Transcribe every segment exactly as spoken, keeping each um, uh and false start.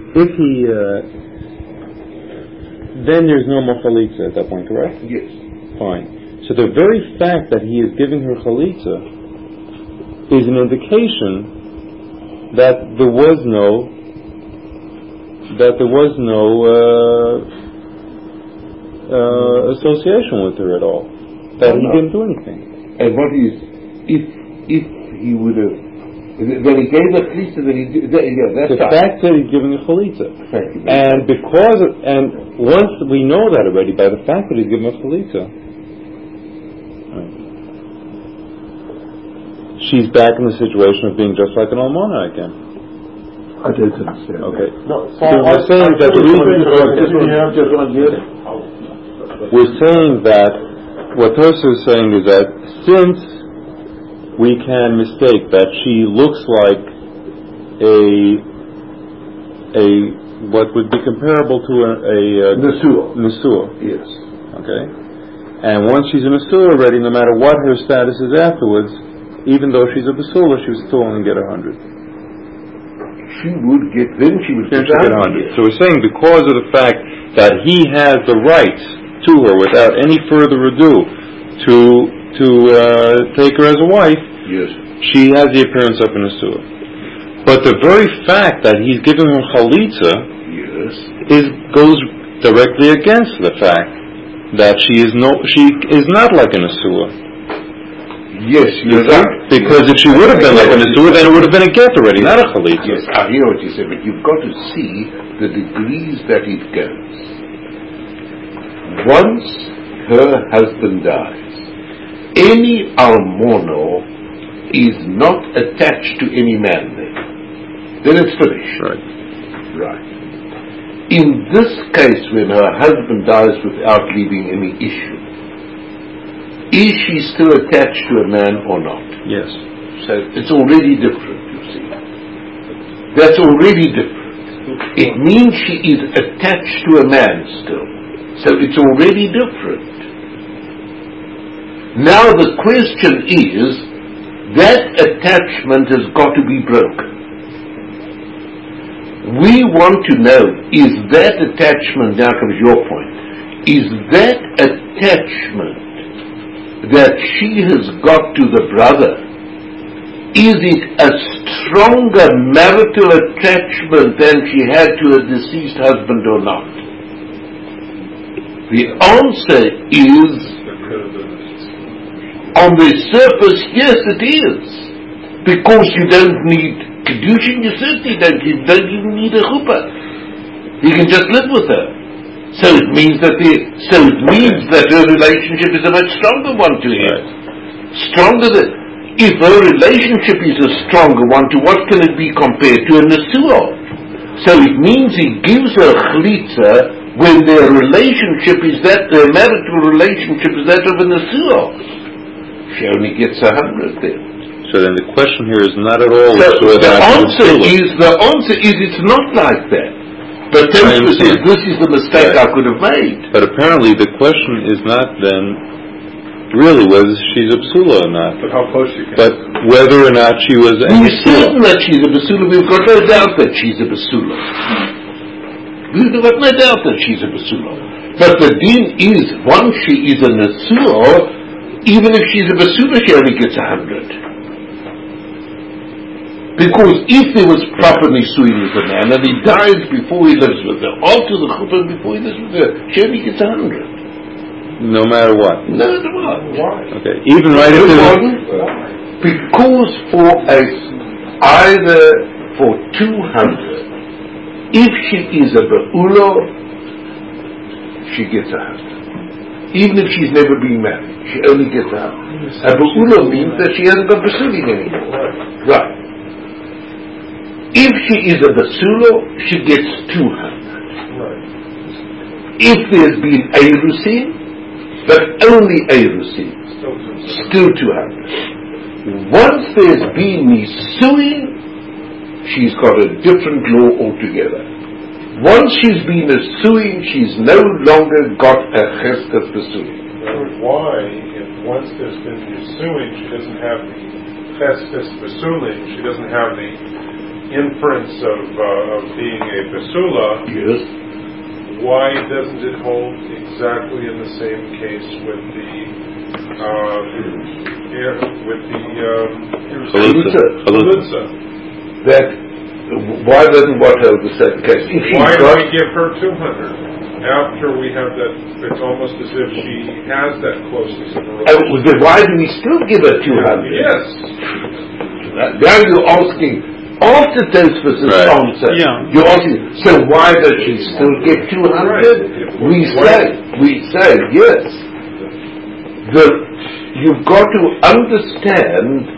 if he, uh, then there's no more chalitza at that point, correct? Yes. Fine. So the very fact that he is giving her chalitza is an indication that there was no, that there was no uh, uh, association with her at all. That he didn't do anything. And what is, if if he would have, when he gave a chalitza, then he did, that, yeah, that's the right. fact that he's giving a chalitza. Thank you. And because, of, and once we know that already, by the fact that he's giving a chalitza, right, she's back in the situation of being just like an almana again. I don't understand. Okay. No, so we're saying that the reason we're saying that what Tosa is saying is that since we can mistake that she looks like a a what would be comparable to a, a, a Nesua. Nesua. Yes. Okay. And once she's a Nesua already, no matter what her status is afterwards, even though she's a Basula, she would still only get a hundred. She would get, then she would Then get she'd get a hundred. So we're saying because of the fact that he has the rights to her without any further ado to to uh, take her as a wife, yes, she has the appearance of a Nesua. But the very fact that he's giving her chalitza, yes, is goes directly against the fact that she is no she is not like a Nesua. Yes, you're right. Because if she would have been like a Nesua, then it would have been a get already, not a chalitza. Yes, I hear what you say, but you've got to see the degrees that it goes. Once her husband dies, any almono is not attached to any man there. Then it's finished. Right. Right. In this case, when her husband dies without leaving any issue, is she still attached to a man or not? Yes. So it's already different, you see. That's already different. It means she is attached to a man still. So it's already different. Now the question is, that attachment has got to be broken. We want to know, is that attachment, now comes your point, is that attachment that she has got to the brother, is it a stronger marital attachment than she had to her deceased husband or not? The answer is, on the surface, yes it is. Because you don't need kedushin, you certainly don't, you don't even need a chuppah. You can just live with her. So it means that the, so it means that her relationship is a much stronger one to him. Stronger than, if her relationship is a stronger one, to what can it be compared to a Nesua? So it means he gives her chalitza when their relationship is that, their marital relationship is that of a Nesua. She only gets a hundred then. So then the question here is not at all so the answer is, the answer is it's not like that. But Tosfos says this is the mistake right. I could have made. But apparently the question is not then really whether she's a basula or not. But how close she can. But whether or not she was a We're certain that she's a basula. We've got no doubt that she's a basula. We've got no doubt that she's a basula. But the din is, once she is a nesua, even if she's a basula, she only gets a hundred. Because if there was proper nisuin with a man and he dies before he lives with her, after the chuppah before he lives with her, she only gets a hundred. No matter what. No matter what. Why? Okay. Even right if there's because for a either for two hundred, if she is a ba'ula, she gets a hundred. Even if she's never been married, she only gets a hundred. A ba'ula means that she hasn't got basulim anymore. Right. If she is a basula, she gets two hundred. Right. If there's been Eirusin, but only Eirusin, still two hundred. Once there's been Nisuin, she's got a different law altogether. Once she's been a Nisuin, she's no longer got a Cheskas Basuin. Why, if once there's been Nisuin, she doesn't have the Cheskas Basuin, she doesn't have the inference of, uh, of being a basula, Yes. why doesn't it hold exactly in the same case with the um, air- with the um, Chalutza. chalutza? That why doesn't what hold the same case? If she Why do got, we give her two hundred after we have that? It's almost as if she has that closeness in the uh, relationship. then why do we still give her two hundred? Yes. Now you're asking, after Tosfos' Right. answer, Yeah. you're asking, so why does she still get two hundred? Right. We Why- say, we say, yes. The, you've got to understand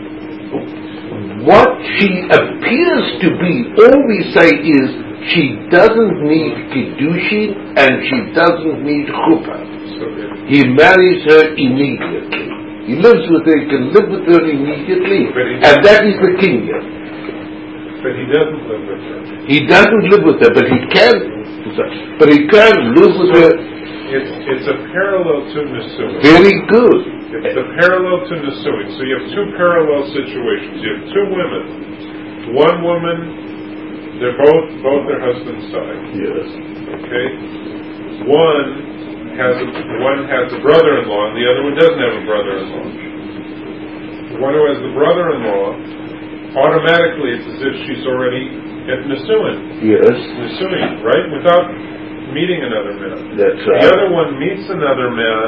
what she appears to be. All we say is, she doesn't need Kiddushin and she doesn't need Chuppah. So it- He marries her immediately. He lives with her, he can live with her immediately, But he and that is the kinyan. But he doesn't live with her. He doesn't live with her, but he can, but he can live with her. It's it's a parallel to Nisuin. Very good. It's a parallel to Nisuin. So you have two parallel situations. You have two women. One woman, they're both both their husbands died. Yes. Okay. One has a, one has a brother-in-law, and the other one doesn't have a brother-in-law. The one who has the brother-in-law, automatically it's as if she's already at Nisuin. Yes. Nisuin, right? Without meeting another man. That's The right. other one meets another man,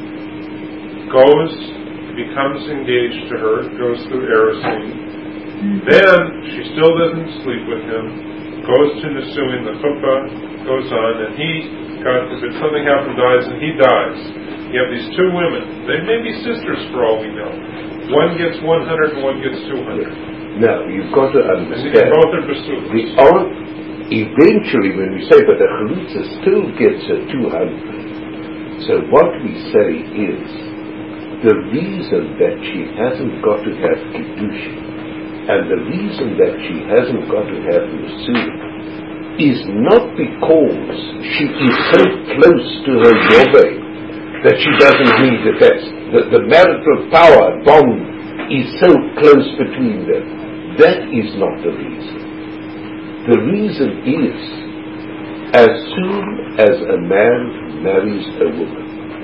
goes, becomes engaged to her, goes through erising. Then she still doesn't sleep with him, goes to Nisuin, the chuppah goes on, and he, God forbid, something happens, dies, and he dies. You have these two women. They may be sisters for all we know. One gets one hundred and one gets two hundred. Now, you've got to And understand, both are basulas. the aunt, eventually when we say, but the Chalutza still gets her two hundred, so what we say is, the reason that she hasn't got to have Kiddushin, and the reason that she hasn't got to have Nisuin, is not because she is so close to her Yobei that she doesn't need it. That's the, the marital power bond is so close between them. That is not the reason. The reason is, as soon as a man marries a woman,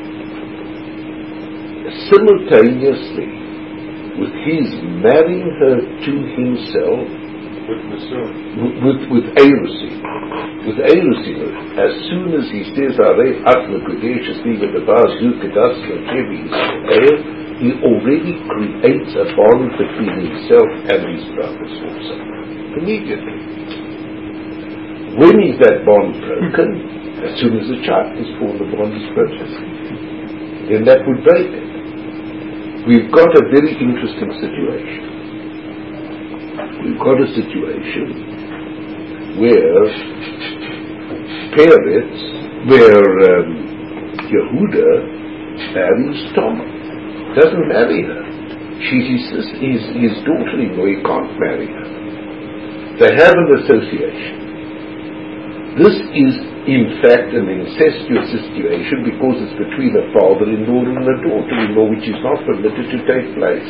simultaneously with his marrying her to himself, With Nisuin. with with, with Erusin, with Erusin, as soon as he says Arei Atma Kodesh Estiva Devaz Yukadas Lachevi Yisrael, he already creates a bond between himself and his brothers also. Immediately. When is that bond broken? As soon as the child is born, the bond is broken. Then that would break it. We've got a very interesting situation. We've got a situation where Peretz, where um, Yehuda marries Tamar. Doesn't marry her. She's his, sis- his, his daughter-in-law. He can't marry her. They have an association. This is, in fact, an incestuous situation because it's between a father-in-law and a daughter-in-law, which is not permitted to take place.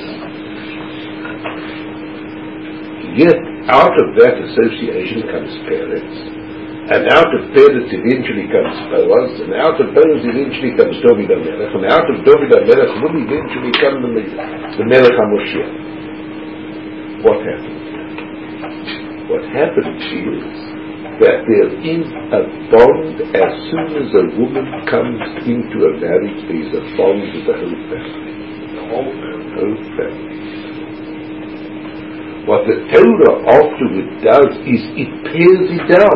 Yet, out of that association comes Peretz, and out of Peretz eventually comes Boaz, and out of Boaz eventually comes David HaMelech, and out of David HaMelech will eventually come the, the Melech HaMoshiach. What happened? What happened is that there is a bond as soon as a woman comes into a marriage, there is a bond with the whole family. The whole family. Whole family. What the Torah afterward does is it pares it down.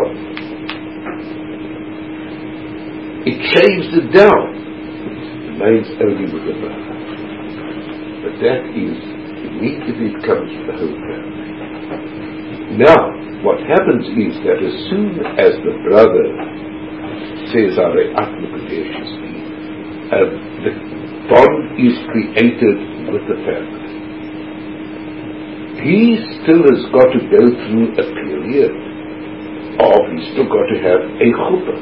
It shaves it down. It remains only with the mother. But that is, immediately it comes to the whole family. Now, what happens is that as soon as the brother says, Arei Atma Kodesh Esvi, the bond is created with the family. He still has got to go through a period of, he's still got to have a chuppah.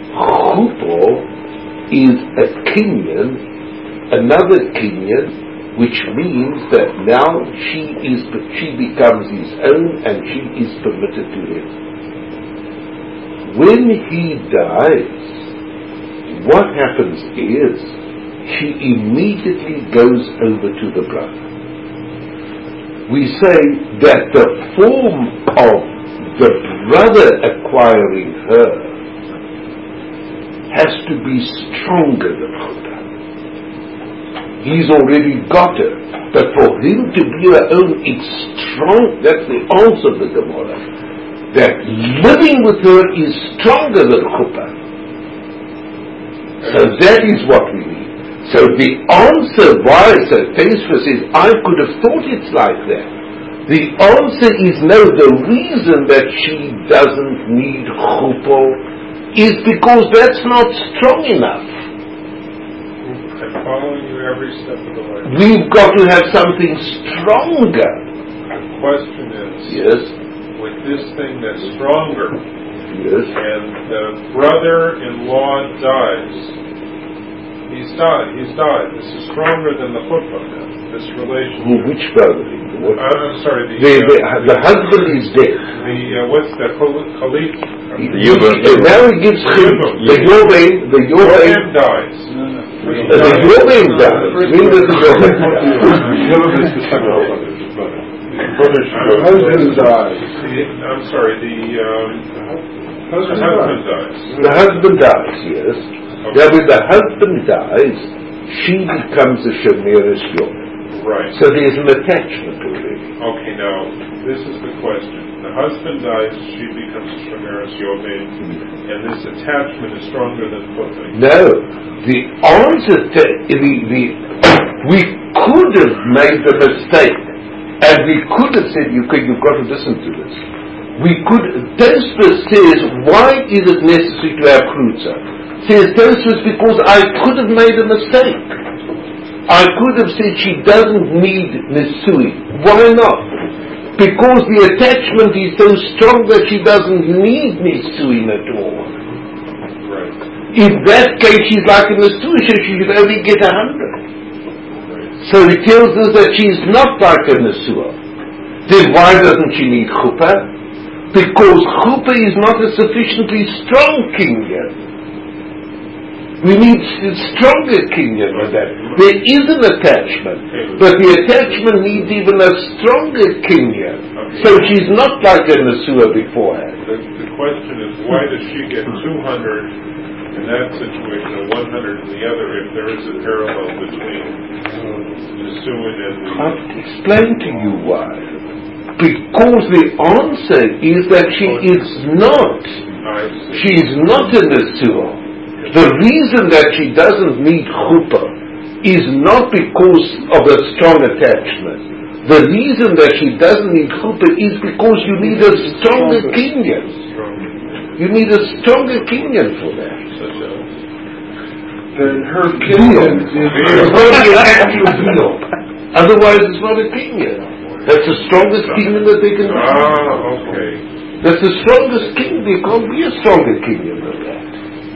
Chuppah is a kinyan, another kinyan which means that now she is she becomes his own and she is permitted to him. When he dies, what happens is she immediately goes over to the brother. We say that the form of the brother acquiring her has to be stronger than Chuppah. He's already got her, but for him to be her own, it's strong. That's the answer of the Gemara. That living with her is stronger than Chuppah. So that is what we need. So the answer why, so Tosfos says, I could have thought it's like that. The answer is no, the reason that she doesn't need chuppah is because that's not strong enough. I'm following you every step of the way. We've got to have something stronger. The question is, Yes. with this thing that's stronger, Yes. and the brother-in-law dies, he's died, he's died. This is stronger than the chuppah now, this relationship. Who, which brother? What? Uh, I'm sorry, the, The, the, uh, the husband is dead. the uh, what's the Khalif? He, The Yubam. he, now he gives him the Yovain, the Yovain, Yovain dies. uh, the Yovain dies. When does the Yovain The husband dies. I'm sorry, the, um, the husband dies. The husband dies, yes. Okay. Now when the husband dies, she becomes a Shemeres Yom. Right. So there's an attachment already. Okay, now, this is the question. The husband dies, she becomes a Shemeres Yovain, and this attachment is stronger than chuppah. No. The answer to the, the we could have made the mistake, and we could have said, you could, you've got to listen to this. We could, Tosfos says, why is it necessary to have Chrutza? Says Tosfos, because I could have made a mistake. I could have said she doesn't need Nisui. Why not? Because the attachment is so strong that she doesn't need Nisui at all. Right. In that case, she's like a Nisui, so she should only get a hundred. Right. So it tells us that she's not like a Nisua. Then why doesn't she need Chuppah? Because Chuppah is not a sufficiently strong kinyan. We need a stronger kinyan than that. There is an attachment, but the attachment needs even a stronger kinyan. So she's not like a Nesua beforehand. The, the question is, why does she get two hundred in that situation and one hundred in the other if there is a parallel between Nesuin and the... I'll explain to you why. Because the answer is that she is not. She is not a Nesua. The reason that she doesn't need chuppah is not because of a strong attachment. The reason that she doesn't need chuppah is because you need a stronger kinyan. You need a stronger kinyan for that. Then her kinyan It's only an actual deal. Otherwise it's not a kinyan. That's the strongest kinyan that they can do. Ah, okay. That's the strongest kinyan. There can't be a stronger kinyan than that.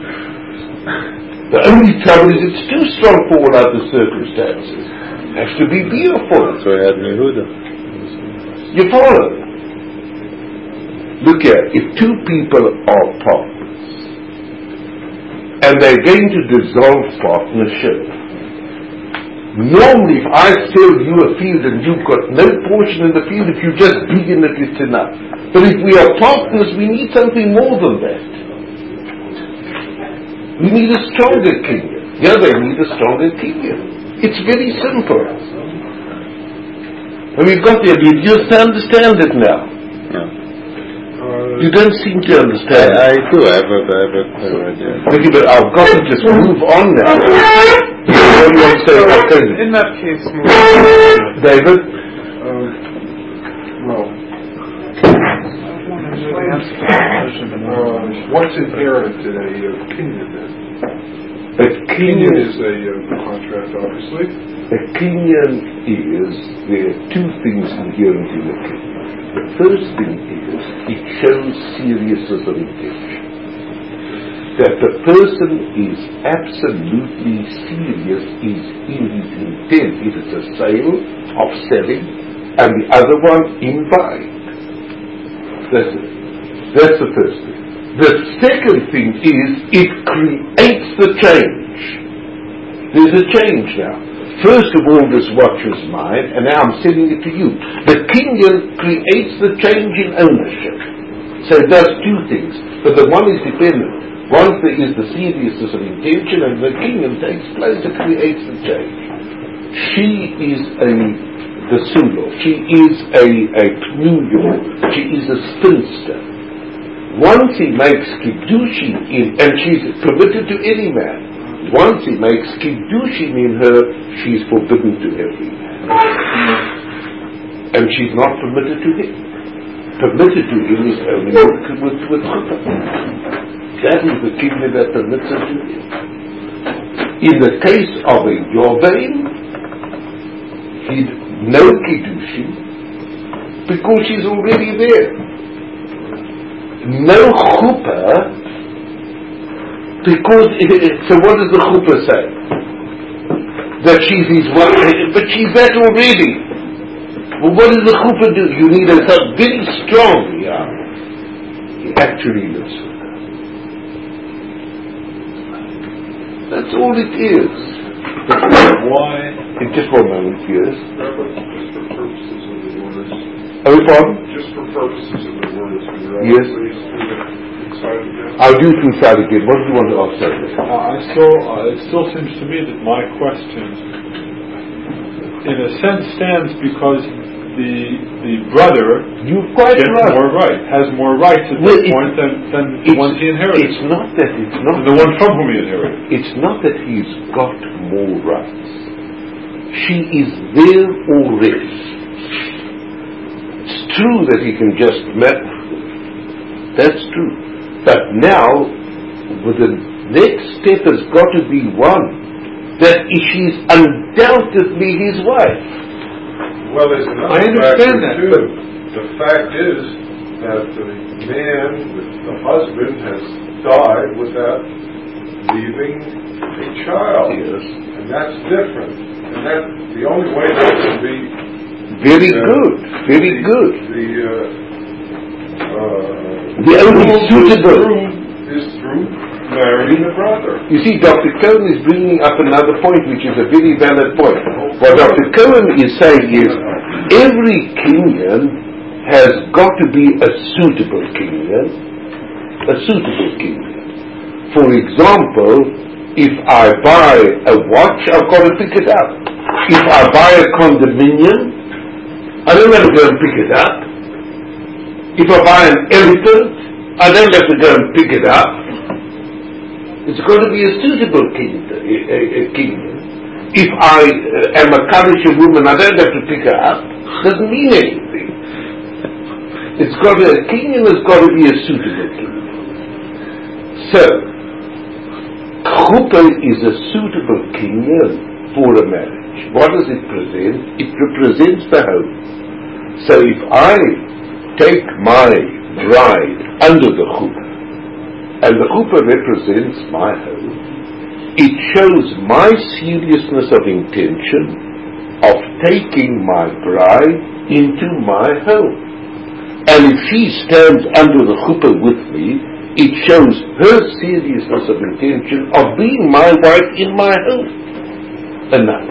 The only trouble is it's too strong for all other circumstances. It has to be beautiful. So I had Yehuda. You follow? Look here, if two people are partners and they're going to dissolve partnership, normally if I sell you a field and you've got no portion in the field, if you just be in it, it's enough. But if we are partners, we need something more than that. We need a stronger kinyan. Yeah, they need a stronger kinyan. It's very simple. And we've got there. Do you just understand it now? Yeah. uh, You don't seem to understand. I, I do. I have a, I have a clear idea. Okay, but I've got to just move on now. You know what I'm saying? Okay. in that case, more, David? uh, well, uh, what's inherent in a uh, kinyan then? A Kinyan kinyan is a uh, contract, obviously. A kinyan is, there are two things inherent in a kinyan. The first thing is, it shows seriousness of intention. that the person is absolutely serious is in his intent. If it's a sale of selling, and the other one in buying. That's it. That's the first thing. The second thing is it creates the change. There's a change now. First of all, this watch is mine, and now I'm selling it to you. The Kenyan creates the change in ownership. So it does two things. But the one is dependent. Once there is the seriousness of intention, and the Kenyan takes place, it creates the change. She is a the Sulo. She is a a Pnuyo. She is a spinster. Once he makes Kiddushin in, and she's permitted to any man. Once he makes Kiddushin in her, she is forbidden to every man. And she's not permitted to him. Permitted to him is only with, with, with chuppah. That is the kingdom that permits her to him. In the case of a Yovein, he'd no Kiddushin because she's already there. No chuppah. Because, so what does the chuppah say? That she's his wife, but she's that already. Well, what does the chuppah do? You need a very strong, yeah. He actually lives with her. That's all it is. Why? In just one moment, yes. Just for purposes of the words. Oh, pardon? Just for purposes of the words. Yes. I'll do it inside again. What do you want to ask? Uh, I still, uh, it still seems to me that my question, in a sense, stands because the the brother You're quite gets right. more right, has more rights at Well, this it, point than, than the ones he inherited. It's not that it's not the one from whom he inherited. It's not that he's got more rights. She is there already. It's true that he can just met. That's true. But now, with the next step has got to be one that she's undoubtedly his wife. Well, there's another I understand that, too. The fact is that the man, the husband, has died without leaving a child. Yes. And that's different. And that the only way that can be very uh, good, very the, good. The uh, uh, the only suitable is through marrying the brother. You see, Doctor Cohen is bringing up another point, which is a very valid point. What Doctor Cohen is saying is, every Kenyan has got to be a suitable Kenyan, a suitable Kenyan. For example, if I buy a watch, I've got to pick it up. If I buy a condominium, I don't have to go and pick it up. If I buy an elephant, I don't have to go and pick it up. It's got to be a suitable kingdom. A, a kingdom. If I uh, am a Kaddish woman, I don't have to pick her up. Doesn't mean anything. It's got to, a kingdom has got to be a suitable kingdom. So, chuppah is a suitable kingdom for a marriage. What does it present? It represents the home. So if I take my bride under the chuppah, and the chuppah represents my home, it shows my seriousness of intention of taking my bride into my home. And if she stands under the chuppah with me, it shows her seriousness of intention of being my wife in my home. Enough.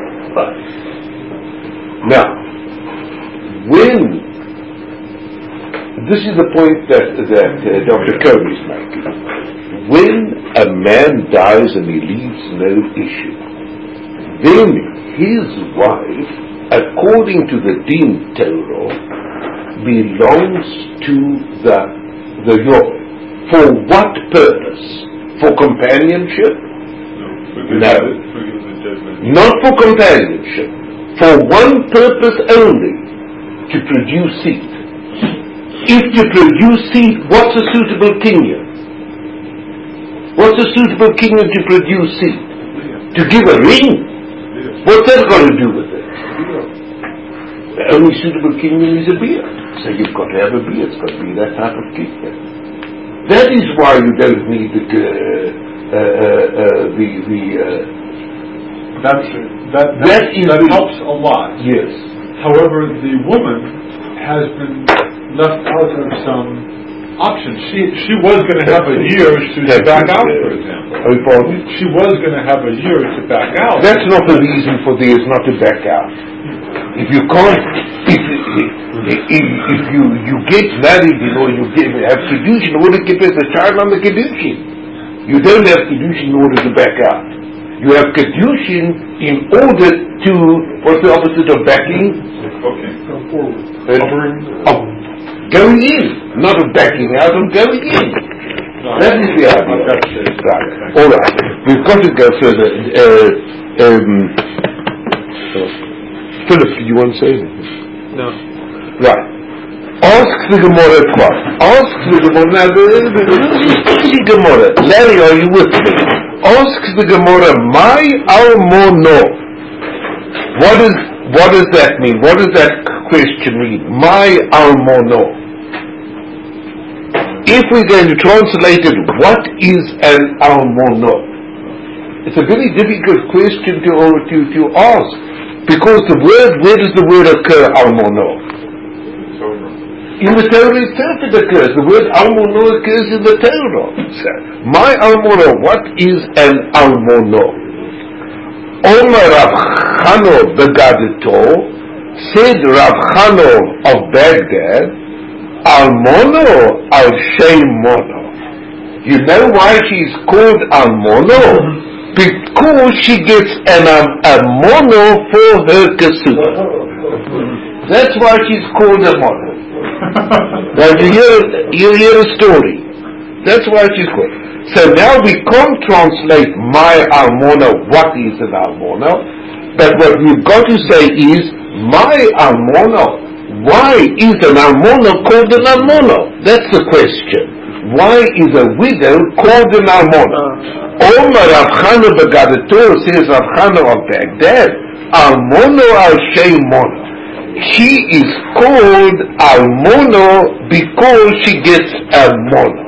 Now, when this is the point that, that uh, Doctor Cohen is making. When a man dies and he leaves no issue, then his wife, according to the Din Torah, belongs to the the Yovel. For what purpose? For companionship? No. Not for companionship. For one purpose only, to produce seed. If to produce seed, what's a suitable kingdom? What's a suitable kingdom to produce seed? To give a ring? What's that got to do with it? The only suitable kingdom is a beard. So you've got to have a beard. It's got to be that type of kingdom. That is why you don't need the uh, uh, uh, the the. Uh, That's that. That, that is that the, helps a lot. Yes. However, the woman has been left out of some options. She she was going to have a year to, to back out, for example. Oh, pardon? She was going to have a year to back out. That's not the reason for this not to back out. If you can't, if, if, if, if you, you get married, you know, you get, have kedushin in order to get the child on the kedushin. You don't have kedushin in order to back out. You have kedushin in order to, what's the opposite of backing? Okay, go forward. Uh, of going in, not of backing out, of going in. No, that is the idea. Right. All right. We've got to go further. Uh, um, Philip, do you want to say anything? No. Right. Ask the Gemara what? Ask the Gemara. Now, the, the, the easy Gemara. Larry, are you with me? Ask the Gemara, my almono. What is, what does that mean? What does that question mean? My almono. If we're going to translate it, what is an almono? It's a very difficult question to, to, to ask. Because the word, where does the word occur, almono? In the Torah itself it occurs. The word almono occurs in the Torah. So, my almono, what is an almono? Omer Rav Chano Begadeto, said Rav Chano of Baghdad, almono al shem mono. You know why she's called almono? Because she gets an um, a mono for her kesuba. That's why she's called a mono. Now you hear, you hear a story. That's why she's called. So now we can't translate my almona, what is an almona, but what we've got to say is, my almona, why is an almona called an almona? That's the question. Why is a widow called an almona? Omar Rav Chana Begadeto, says Rav Chana of Baghdad, almono al shem mono. She is called almono because she gets a mono.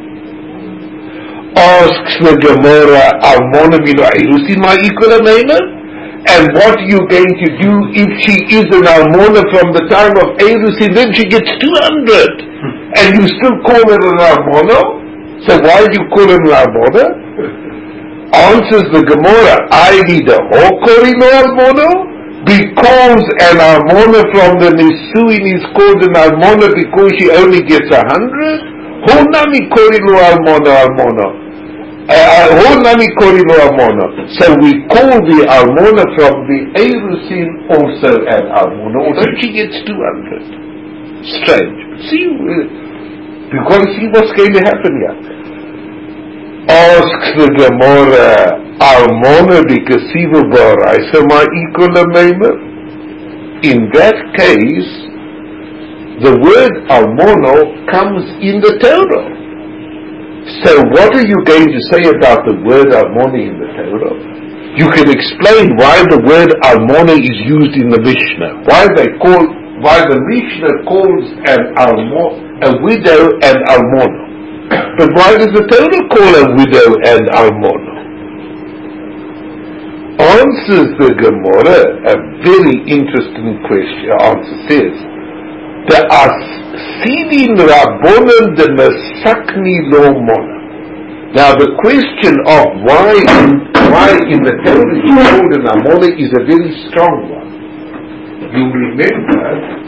Asks the Gemara, almono mino irusin ma ikula meina? And what are you going to do if she is an almona from the time of Erusin, then she gets two hundred, and you still call her an almona? So why do you call her an almona? Answers the Gemara, I need a hokorino almona? Because an almona from the Nisuin is called an almona because she only gets a hundred? Honami korino almona almona. Honami korino almona. So we call the almona from the Erusin also an almona, although she gets two hundred. Strange. See, we've got to see what's going to happen here. Asks the Gemara, almona b'kasiva b'araisa ma ikola meimer? In that case, the word almono comes in the Torah. So what are you going to say about the word almona in the Torah? You can explain why the word almona is used in the Mishnah. Why they call, why the Mishnah calls an almo, a widow an almona. But why does the Torah call a widow an almona? Answers the Gemara a very interesting question. Answer says, the Asidin Rabbonon de Mesakni lo mona. Now the question of why why in the Torah is called an almona is a very strong one. You remember,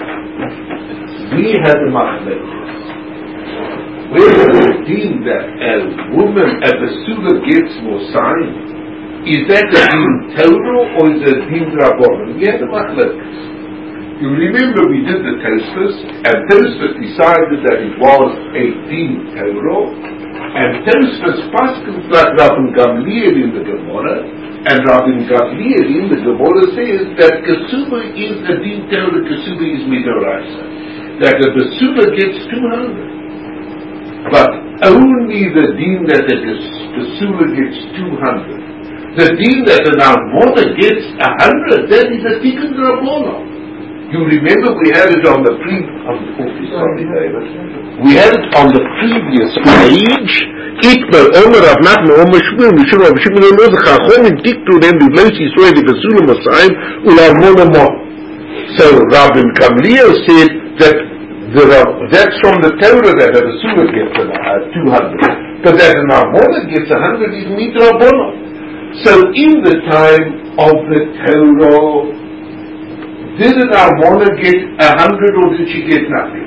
we had a machlekes. Where the deen that a woman at the Sula gets more sign, is that a deen Torah or is it a deen Rabbanon? We had a machlekes. You remember we did the Tosfos, and Tosfos decided that it was a deen Torah, and Tosfos paskins like Rabbi Gamliel in the Gemara, and Rabbi Gamliel in the Gemara says that Kesuba is a deen Torah, Kesuba is Midoraisa. That the Kesuba gets two hundred. But only the deen that the Kesuba gets two hundred. The deen that an almona gets a hundred, that is a tikkun rabbonon. You remember we had it on the pre. I'm awfully sorry, David. We had it on the previous page. Itmer Omer Rav Nachman Omer Shmuel Mishum Rav Shimon Omer Chachomim Diktu Dem Bivleis Yisrael V'Sulam Masayim U'Larmona Mo. So Rabbi Gamliel said that the, that's from the Torah that a Surah gets uh, two hundred, but that an Armona gets a hundred is Mitra Bono. So in the time of the Torah, did an Armona get a hundred or did she get nothing?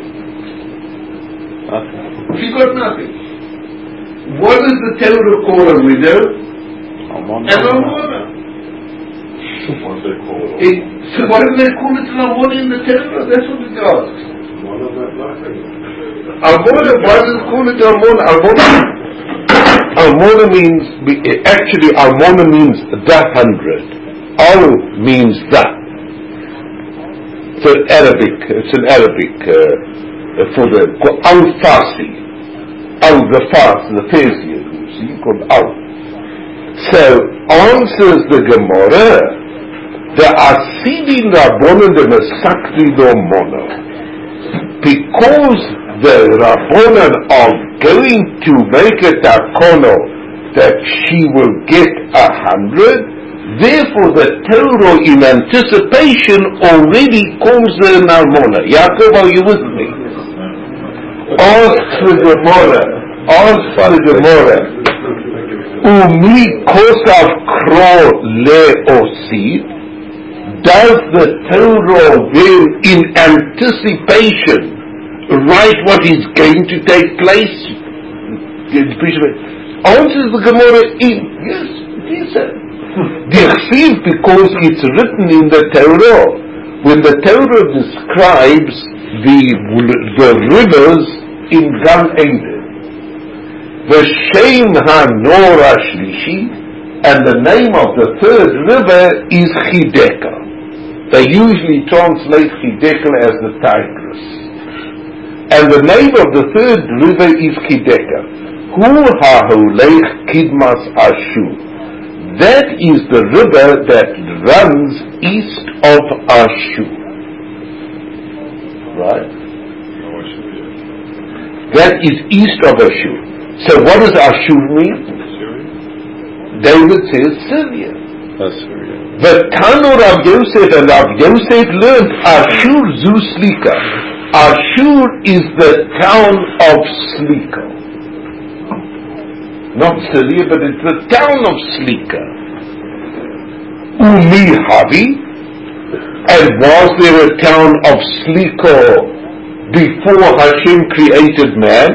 Okay. She got nothing. What does the Torah call a widow? Armona. An Armona. What do they call it? It, so why do they call it an Armona in the Torah? That's what it asks. Armona, why does it call it Armona? Armona, Armona means, actually Armona means the hundred. Al means the. It's an Arabic, it's an Arabic uh, for the Al-Farsi. Al, the Fars, the Persian, you see, called Al. So, answers the Gemara, the Asidin Rabbonon de Mesakri do Mono. Because the Rabbonon are going to make a takono that she will get a hundred, therefore the Torah in anticipation already calls her an Armona. Yaakov, are you with me? Ask the Gemara, ask the Gemara, Umi kosav kro leosid, does the Torah then in anticipation write what is going to take place? Answers the Gemara in, yes, it is so. Because it's written in the Torah. When the Torah describes the, the rivers in Gan Eden, the Shem HaNor Shlishi, and the name of the third river is Chideka. They usually translate Chideka as the Tigris. And the name of the third river is Chideka. Hu HaHolech Kidmas Ashur. That is the river that runs east of Ashur. Right? That is east of Ashur. So what does Ashur mean? David says Syria. Assyria. The Tanu Rav Yosef and Rav Yosef learned Ashur zu Slika. Ashur is the town of Slika. Not Syria, but it's the town of Slika. Umi Havi, and was there a town of Slika before Hashem created man?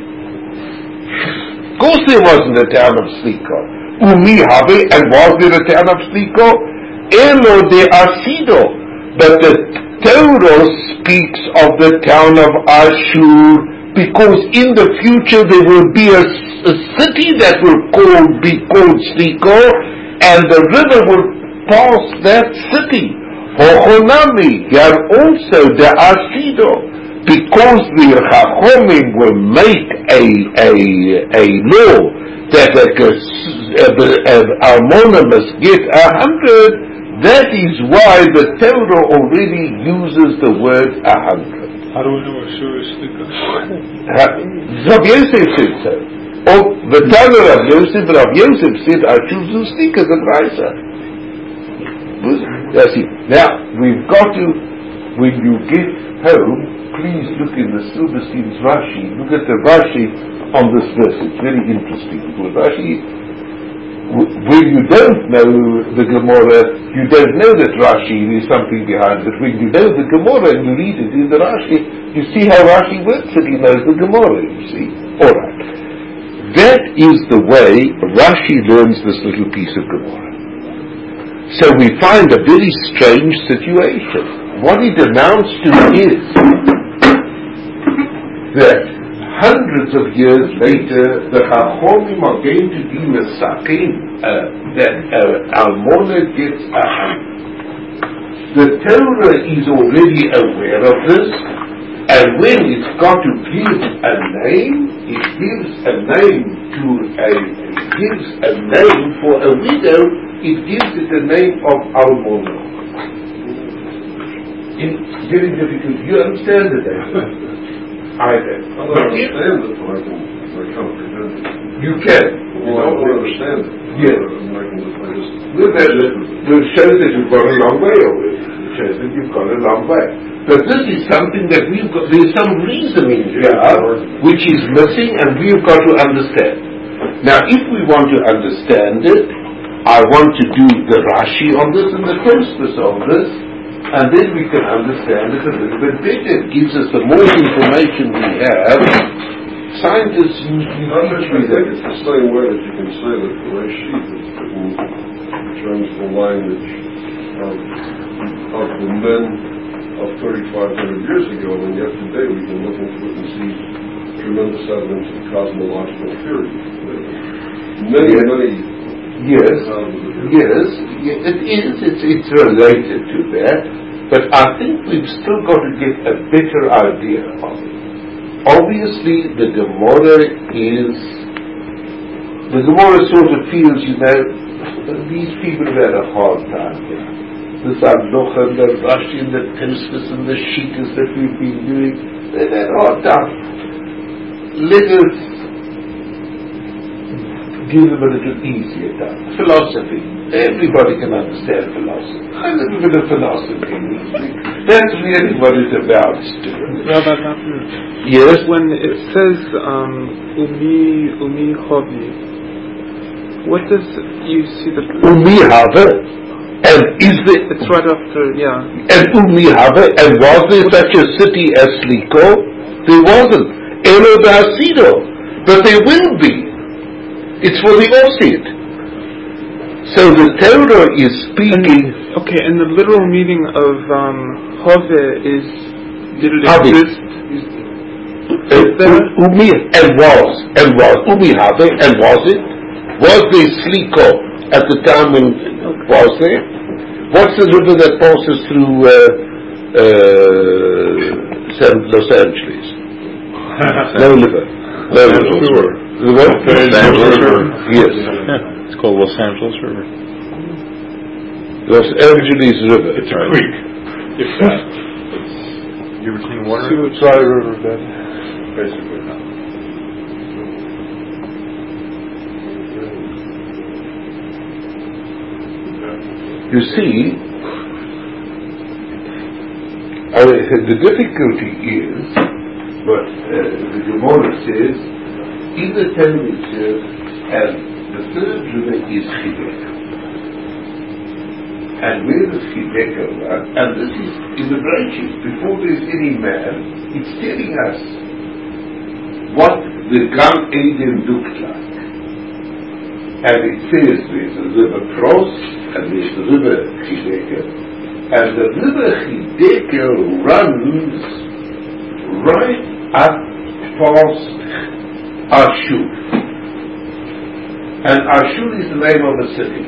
Of course there wasn't a town of Slika. Umi Havi, and was there a town of Slika? Elo de Asido, but the Torah speaks of the town of Ashur, because in the future there will be a, a city that will call, be called Slika, and the river will pass that city. Hochonami, here also the Asido, because the Chachomim will make a a a law that a, a, a Armona must get a hundred. That is why the Torah already uses the word a hundred. How do we know Ashur is Slika? Rav Yosef said so. Oh, the Tana Rav Yosef, Rav Yosef said Ashur zu Slika, the Braisa. Now, we've got to, when you get home, please look in the Silberstein's Rashi. Look at the Rashi on this verse. It's very interesting. Because Rashi, when you don't know the Gemara, you don't know that Rashi, there's something behind it. When you know the Gemara and you read it in the Rashi, you see how Rashi works and he knows the Gemara, you see. Alright. That is the way Rashi learns this little piece of Gemara. So we find a very strange situation. What it amounts to is that hundreds of years later, the Chachomim are going to be Mesakim, uh, that uh, Almona gets a hundred. The Torah is already aware of this, and when it's got to give a name, it gives a name to a, it gives a name for a widow, it gives it the name of Almona. in very difficult. You understand it, I then. I don't understand it, but I can, I comprehend it. You can. Well, I don't understand it. Yes. I can just, I just, Well, that will show that you've gone a long way already. It shows that you've gone a long way. But this is something that we've got, there's some reasoning here which is missing and we've got to understand. Now, if we want to understand it, I want to do the Rashi on this and the Tosfos on this, and then we can understand it a little bit better. It gives us the more information we have. Scientists use I think it's the same way that you can say that the Rashi is written in terms of the language of, of the men of thirty-five hundred years ago, and yet today we can look into it and see tremendous evidence of cosmological theory. Many, yes. many. Yes, yes, it is. It's, it's related to that, but I think we've still got to get a better idea of it. Obviously, the Gemara is, the Gemara sort of feels, you know, these people have had a hard time here. This Amnocha and the Rashi and the Tosfos and the Shitas that we've been doing, they've had a hard time. Let us give them a little easier time. Philosophy. Everybody can understand philosophy. A little bit of philosophy. That's really what it's about, students. Rabbi Nachman, yes? when it says um, Umi Umi Chovi, what does you see the Umi Hava? And is there... It's right after, yeah. And Umi Hava? And was there such a city as Sliko? There wasn't. Elo Ba'asido. But there will be. It's for the Osid. So the Torah is speaking... And, okay, and the literal meaning of um, Hove is, did it Havi. exist? Is, is Uh, there? Umi, and was, and was, Umi Have, and was it? Was there Sliko at the time when okay. was there? What's the river that passes through uh, uh, San, Los Angeles? No river. No river. The what? Los Angeles River. Yes. Yeah, it's called Los Angeles River. Los Angeles River. It's a creek. If that. It's, you ever seen water? Dry riverbed. Basically. You see, uh, the difficulty is, but uh, the Gemara says, in the temperature, and the third river is Chideka. And where does Chideka run? And this is in the branches, before there's any man, it's telling us what the Gan Eden looked like. And it says there's a river Pros, and there's the river Chideka. And the river Chideka runs right up past Ashur. And Ashur is the name of a city.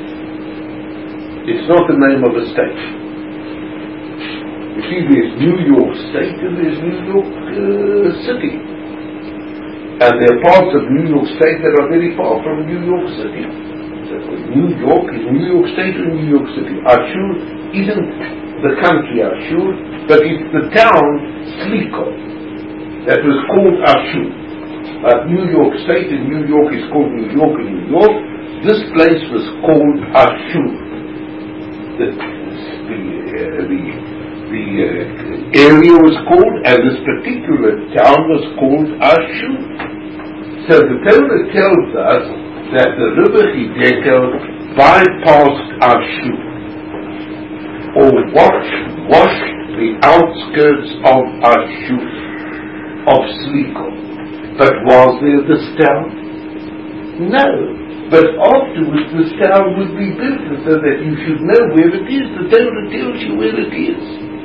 It's not the name of a state. You see, there's New York State and there's New York uh, City. And there are parts of New York State that are very far from New York City. So New York is New York State or New York City. Ashur isn't the country Ashur, but it's the town Sliko that was called Ashur. Uh, New York State and New York is called New York and New York. This place was called Ashur. The, the, uh, the, the uh, area was called, and this particular town was called Ashur. So the Torah tells us that the river Hideko bypassed Ashur, or washed, washed the outskirts of Ashur, of Sliko. But was there this town? No. But afterwards this town would be built so that you should know where it is. The Torah tells you where it is.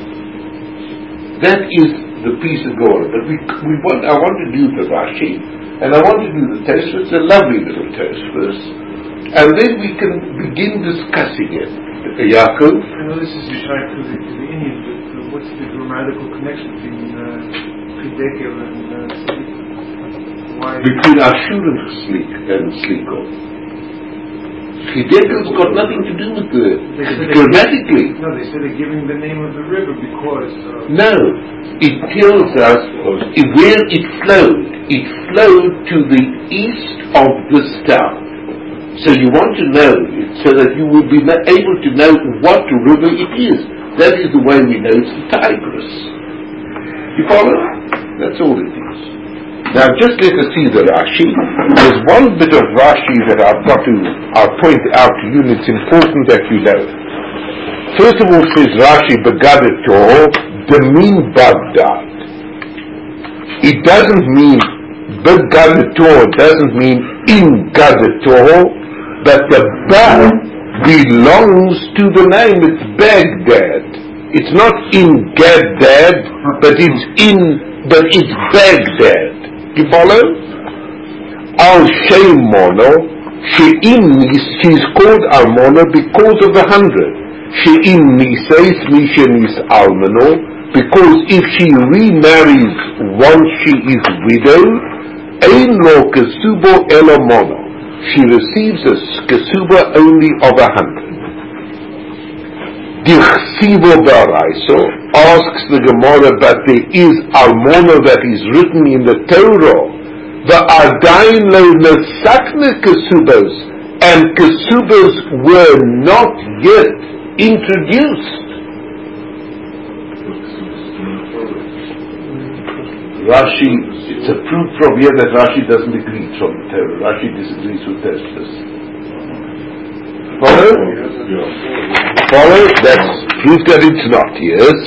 That is the piece of gold. But we, we want, I want to do the Rashi, and I want to do the Tosfos, a lovely little Tosfos, and then we can begin discussing it. Yaakov? I know this is Yishai to the, to the Indian, but uh, what's the grammatical connection between Chideka uh, and uh, Sliko? Why? Between Ashur and Slik and Sliko. Hidekel's got nothing to do with the They said grammatically. No, they said they're giving the name of the river because. Uh, No, it tells us where it flowed. It flowed to the east of this town. So you want to know it so that you will be able to know what river it is. That is the way we know it's the Tigris. You follow? That's all it is. Now just let us see the Rashi. There's one bit of Rashi that I've got to I'll point out to you, and it's important that you know it. First of all, says Rashi, Begadato, Demin Baghdad. It doesn't mean Begadato, doesn't mean in Gadato, but the Ba belongs to the name. It's Baghdad. It's not in Gaddad, but it's in, but it's Baghdad. You follow? Al Sheimono, She'im, she's called Almona because of the hundred. She'im Niseis Mishenis Almano, because if she remarries once she is widowed, Ein lo Kesubo Elomono, she receives a Kesuba only of a hundred. Dichsivo Baraiso asks the Gemara, but there is Almona that is written in the Torah, the Adain lo Nesakne Kesubos, and Kesubos were not yet introduced. Rashi, it's a proof from here that Rashi doesn't agree from the Torah. Rashi disagrees with Tosfos. Follow? Follow? That's proof that it's not, yes?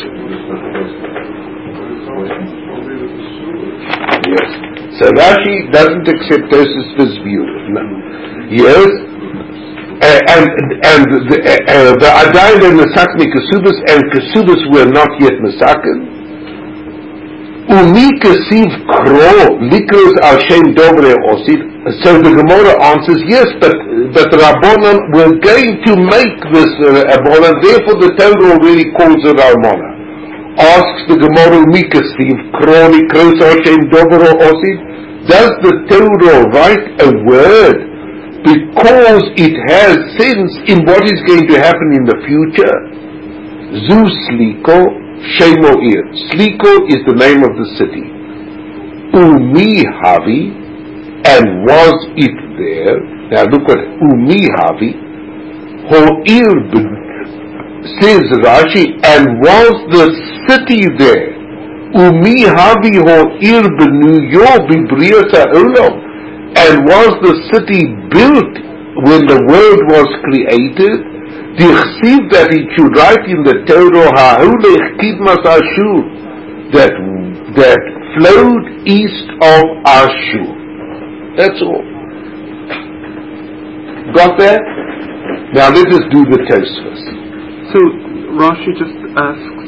Yes. So Rashi doesn't accept Tosfos' view. No. Yes? Uh, and and the uh, the Adain and Nesakne Kesubos, and Kesubos were not yet Nesaken. Umi Kesiv Kro Likros Al Shem Dobre Osid. So the Gemara answers, yes, but but Rabbanan were going to make this Rabbanan, therefore the Torah already calls it Almona. Asks the Gemara, Umi Kesiv Kro Likros Al Shem Dobre Osid. Does the Torah write a word because it has sense in what is going to happen in the future? Zu Sliko Shemoir. Sliko is the name of the city. Umi Havi, and was it there? Now look at Umi Havi. Ho'ir, says Rashi, and was the city there? Umi Havi Ho'ir b'nuyo b'briat ha'olam, and was the city built when the world was created? Dichsiv, that it should write in the Torah, Ha'olech Kidmas Ashur, that that flowed east of Ashur. That's all. Got that? Now let us do the Tosfos. So Rashi just asks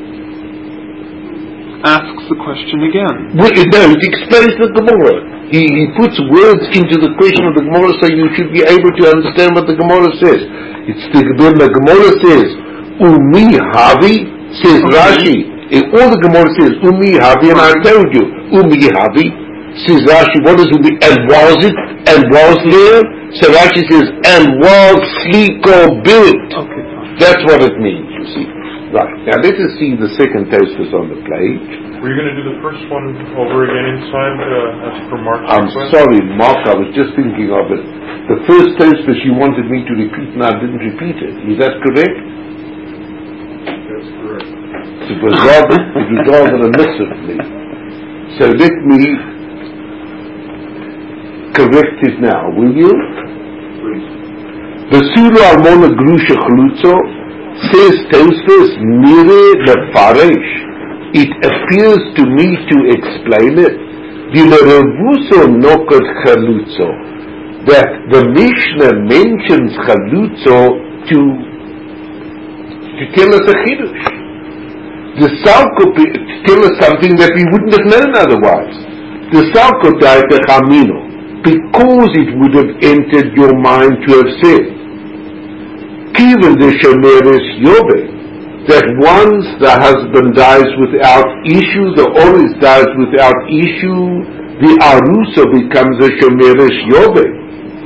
asks the question again. Well, no, it explains the Gemara. He, he puts words into the question of the Gemara, so you should be able to understand what the Gemara says. It's the, when the Gemara says, Umi Havi, says okay. Rashi, and all the Gemara says, Umi Havi, and I told you, Umi Havi, says Rashi, what is Umi, and was it, and was there? So Rashi says, and was Sliko built. Okay. That's what it means, you see. Right, now let us see the second Tosfos on the page. Were you going to do the first one over again in time uh, as per Mark's I'm request? sorry, Mark, I was just thinking of it. The first Tosfos you wanted me to repeat and I didn't repeat it. Is that correct? That's correct. It was rather, it was rather a miss of me. So let me correct it now, will you? Please. Vesulu Almona Grusha Chalutzo, says Tosfos, Mire Lefaresh. It appears to me to explain it. Dilerevuso Nokot Chalutzo, that the Mishnah mentions Chalutzo to to tell us a chidush. The Salko to tell us something that we wouldn't have known otherwise. The Salko Daita Chamino, because it would have entered your mind to have said, Kiven the Shomeres Yobe, that once the husband dies without issue, the oris dies without issue, the Arusa becomes a Shomeres Yobe.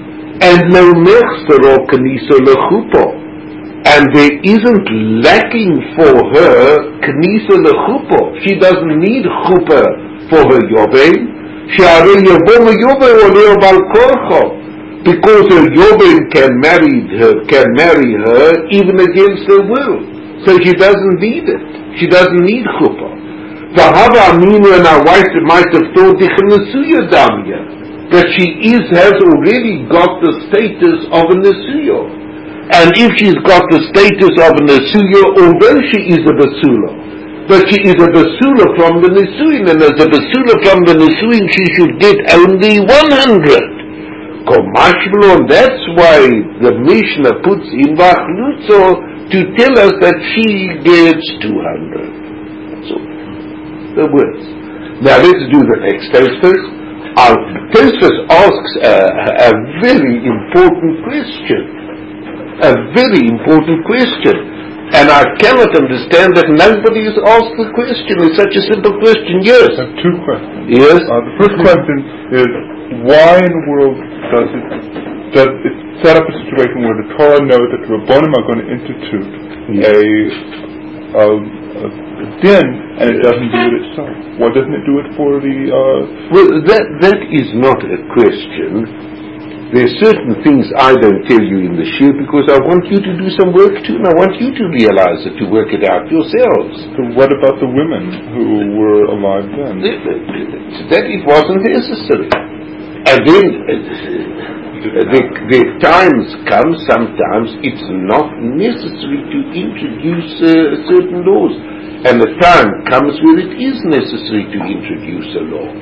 and no nechster or kanisa lechuppah. And there isn't lacking for her kanisa lechuppah. She doesn't need chuppah for her yovein. She'arei yavom yovein oleh bal korcho, because her yovein can marry her, can marry her even against her will. So she doesn't need it. She doesn't need chuppah. V'hava aminu, and our wife might have thought dichnesuya damya, that she is has already got the status of a nesuya. And if she's got the status of a nesuya, although she is a basula, but she is a basula from the nesuin, and as a basula from the nesuin, she should get only one hundred. And that's why the Mishnah puts in Vachlutzo to tell us that she gets two hundred. So, the words. Now let's do the next Tosfos. Our Tosfos asks a, a very important question. A very important question. And I cannot understand that nobody has asked the question. It's such a simple question. Yes. I have two questions. Yes. Uh, the first question is, why in the world does it does it set up a situation where the Torah knows that the Rabbonim are going to institute a, a, a din, and it doesn't do it itself? Why doesn't it do it for the... Uh, well, that that is not a question. There are certain things I don't tell you in the shir because I want you to do some work too, and I want you to realize it, to work it out yourselves. So what about the women who were alive then? That it wasn't necessary. And then uh, the, the times come, sometimes it's not necessary to introduce uh, certain laws. And the time comes where it is necessary to introduce a law.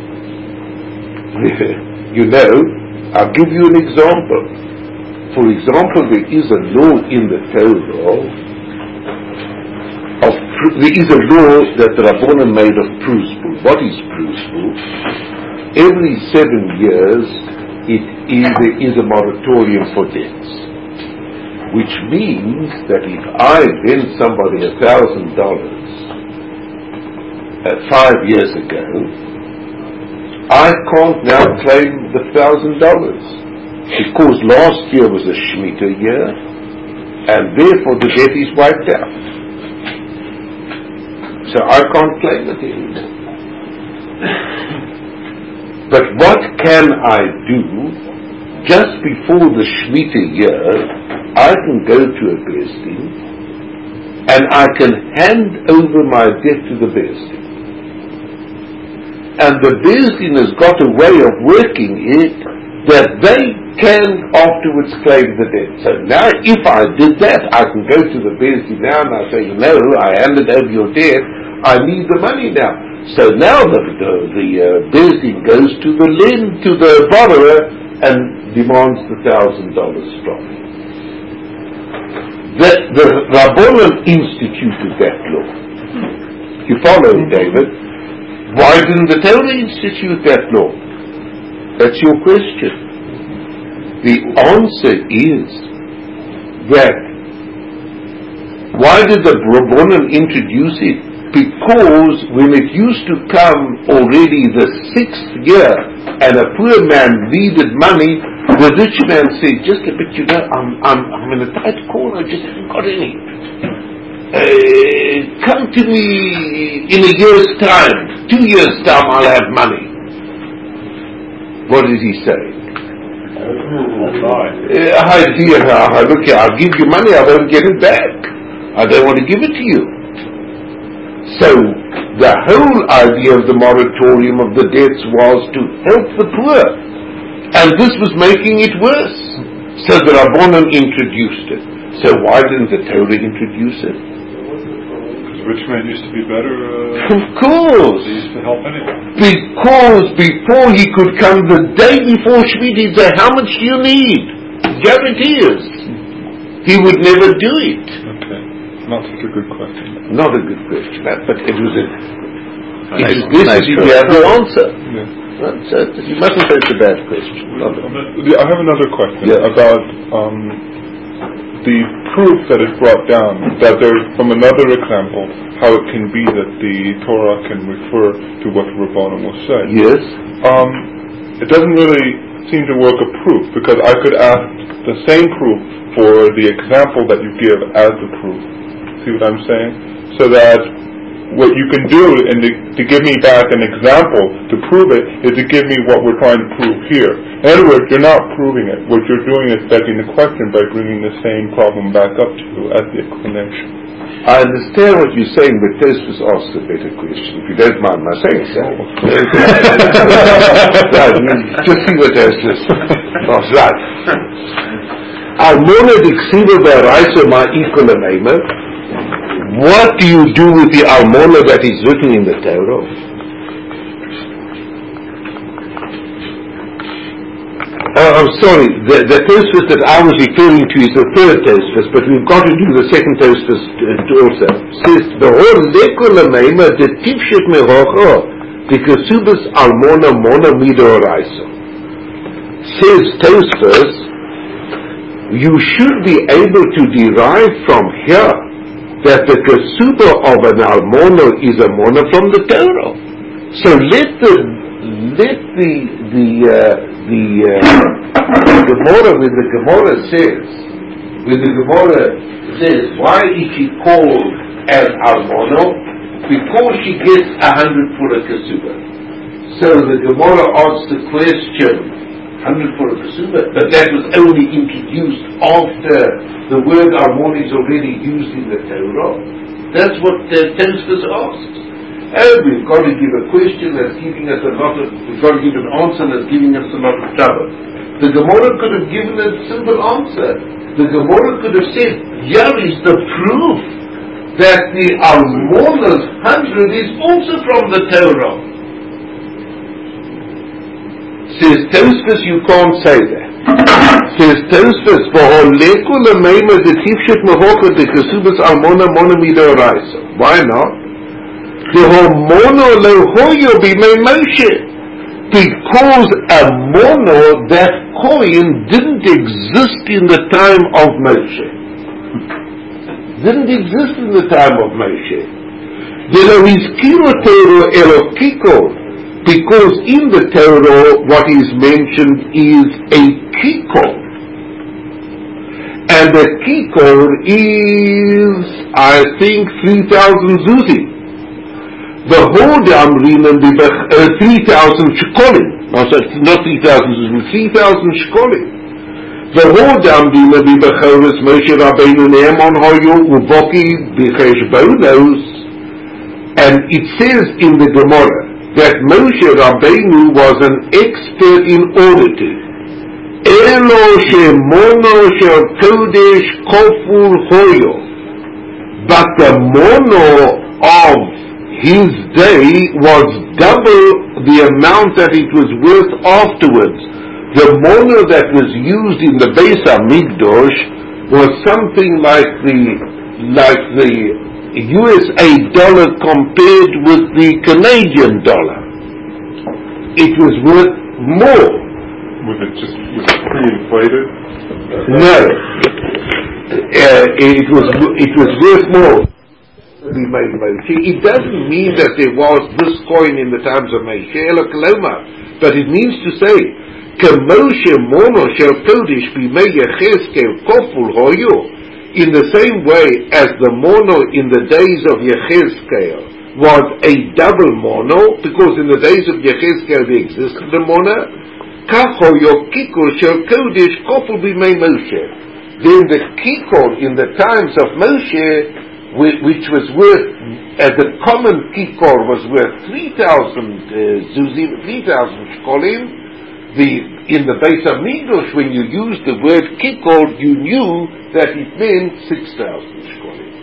You know, I'll give you an example. For example, there is a law in the Torah of, there is a law that the Rabbanan made of Prusbul. What is Prusbul? Every seven years it is, there is a moratorium for debts. Which means that if I lend somebody a thousand dollars five years ago, I can't now claim the thousand dollars because last year was a Shemitah year, and therefore the debt is wiped out. So I can't claim it anymore. But what can I do just before the Shemitah year? I can go to a Beis Din and I can hand over my debt to the Beis Din. And the Beis Din has got a way of working it that they can afterwards claim the debt. So now if I did that, I can go to the Beis Din now and I say, you know, I handed over your debt, I need the money now. So now the, the, the uh, Beis Din goes to the lend, to the borrower and demands the thousand dollars from him. The, the Rabbanan instituted that law. You follow, David? Why didn't the Torah institute that law? That's your question. The answer is that why did the Rabbanan introduce it? Because when it used to come already the sixth year and a poor man needed money, the rich man said, just a bit, you know, I'm, I'm, I'm in a tight corner, I just haven't got any. Uh, come to me in a year's time, two years' time, I'll have money. What did he say? Uh, I dear, uh, look here, I'll give you money, I won't get it back. I don't want to give it to you. So, the whole idea of the moratorium of the debts was to help the poor. And this was making it worse. So the Rabbanan introduced it. So why didn't the Torah introduce it? Rich man used to be better. Uh, of course. He used to help anyway. Because before he could come the day before Shemitah, he'd say, how much do you need? Guarantees. He would never do it. Okay. Not such a good question. Not a good question, but it was a... Nice, it was nice you have the answer. Yeah. Well, so you mustn't say it's a bad question. Not a, I have another question yeah. about um, the proof that is brought down, that there's, from another example, how it can be that the Torah can refer to what the Rabbanim will say. Yes. Um, it doesn't really seem to work a proof, because I could ask the same proof for the example that you give as the proof. See what I'm saying? So that what you can do and to, to give me back an example to prove it is to give me what we're trying to prove here. In other words, you're not proving it. What you're doing is begging the question by bringing the same problem back up to you as the explanation. I understand what you're saying, but Tosfos asked a better question, if you don't mind my saying so. Right, just see what Tosfos asked. Right. Almona diksiva v'araisa ma'ikol ha'meima. What do you do with the almona that is written in the Torah? Uh, I'm sorry, the, the Tosfos that I was referring to is the third Tosfos, but we've got to do the second Tosfos uh, also. It says, V'hor lekol ha'meima de tifshet mehocho dekesubas almona mona midoraisa. Says Tosfos, you should be able to derive from here that the kesuba of an almona is a mona from the Torah. So let the let the the uh, the uh, Gemara, when the Gemara says, when the Gemara says, why is she called an almona? Because she gets a hundred for a kesuba. So the Gemara asks the question, hundred for a kesuba, but that was only introduced after the word almona is already used in the Torah. That's what the Tosfos asked. And we've got to give a question that's giving us a lot of, we've got to give an answer that's giving us a lot of trouble. The Gemara could have given a simple answer. The Gemara could have said, here is the proof that the almona's hundred is also from the Torah. Says Tosfos, you can't say that. Says Tosfos, v'hor lekol ha'meima de tifshet mehocha de kesubas almona mona midoraisa. Why not? V'hor mono lehoyo b'mei Moshe. Because a mono, that coin, didn't exist in the time of Moshe. Didn't exist in the time of Moshe. V'lo hizkiro Torah elo kikor. Because in the Torah, what is mentioned is a kikor. And the kikor is, I think, three thousand zuzim. The hodam rinan uh, three thousand shkolim. No, so it's not three thousand zuzim, three thousand shkolim. The hodam rinan bibechoros Moshe Rabbeinu ne'emon hoyu uboki b'cheshbonos. And it says in the Gemara that Moshe Rabbeinu was an expert in auditing. Elo shemono shel kodesh koful hoyo. But the mono of his day was double the amount that it was worth afterwards. The mono that was used in the Beis HaMikdash was something like the like the U S A dollar compared with the Canadian dollar. It was worth more. Was it just was it pre-inflated? No, uh, it was it was worth more. It doesn't mean that there was this coin in the times of Moshe, but it means to say, K'moshe mono shel kodesh b'mei Yechezkel koful hoyo. In the same way as the mono in the days of Yechezkel was a double mono, because in the days of Yechezkel there existed the mono, kacho yo kikor shel kodesh koful b'mei Moshe. Then the kikor in the times of Moshe, which was worth, as the common kikor was worth three thousand uh, zuzim, three thousand shkolim. The, in the Beis HaMikdash, when you used the word kikor, you knew that it meant six thousand shkolim.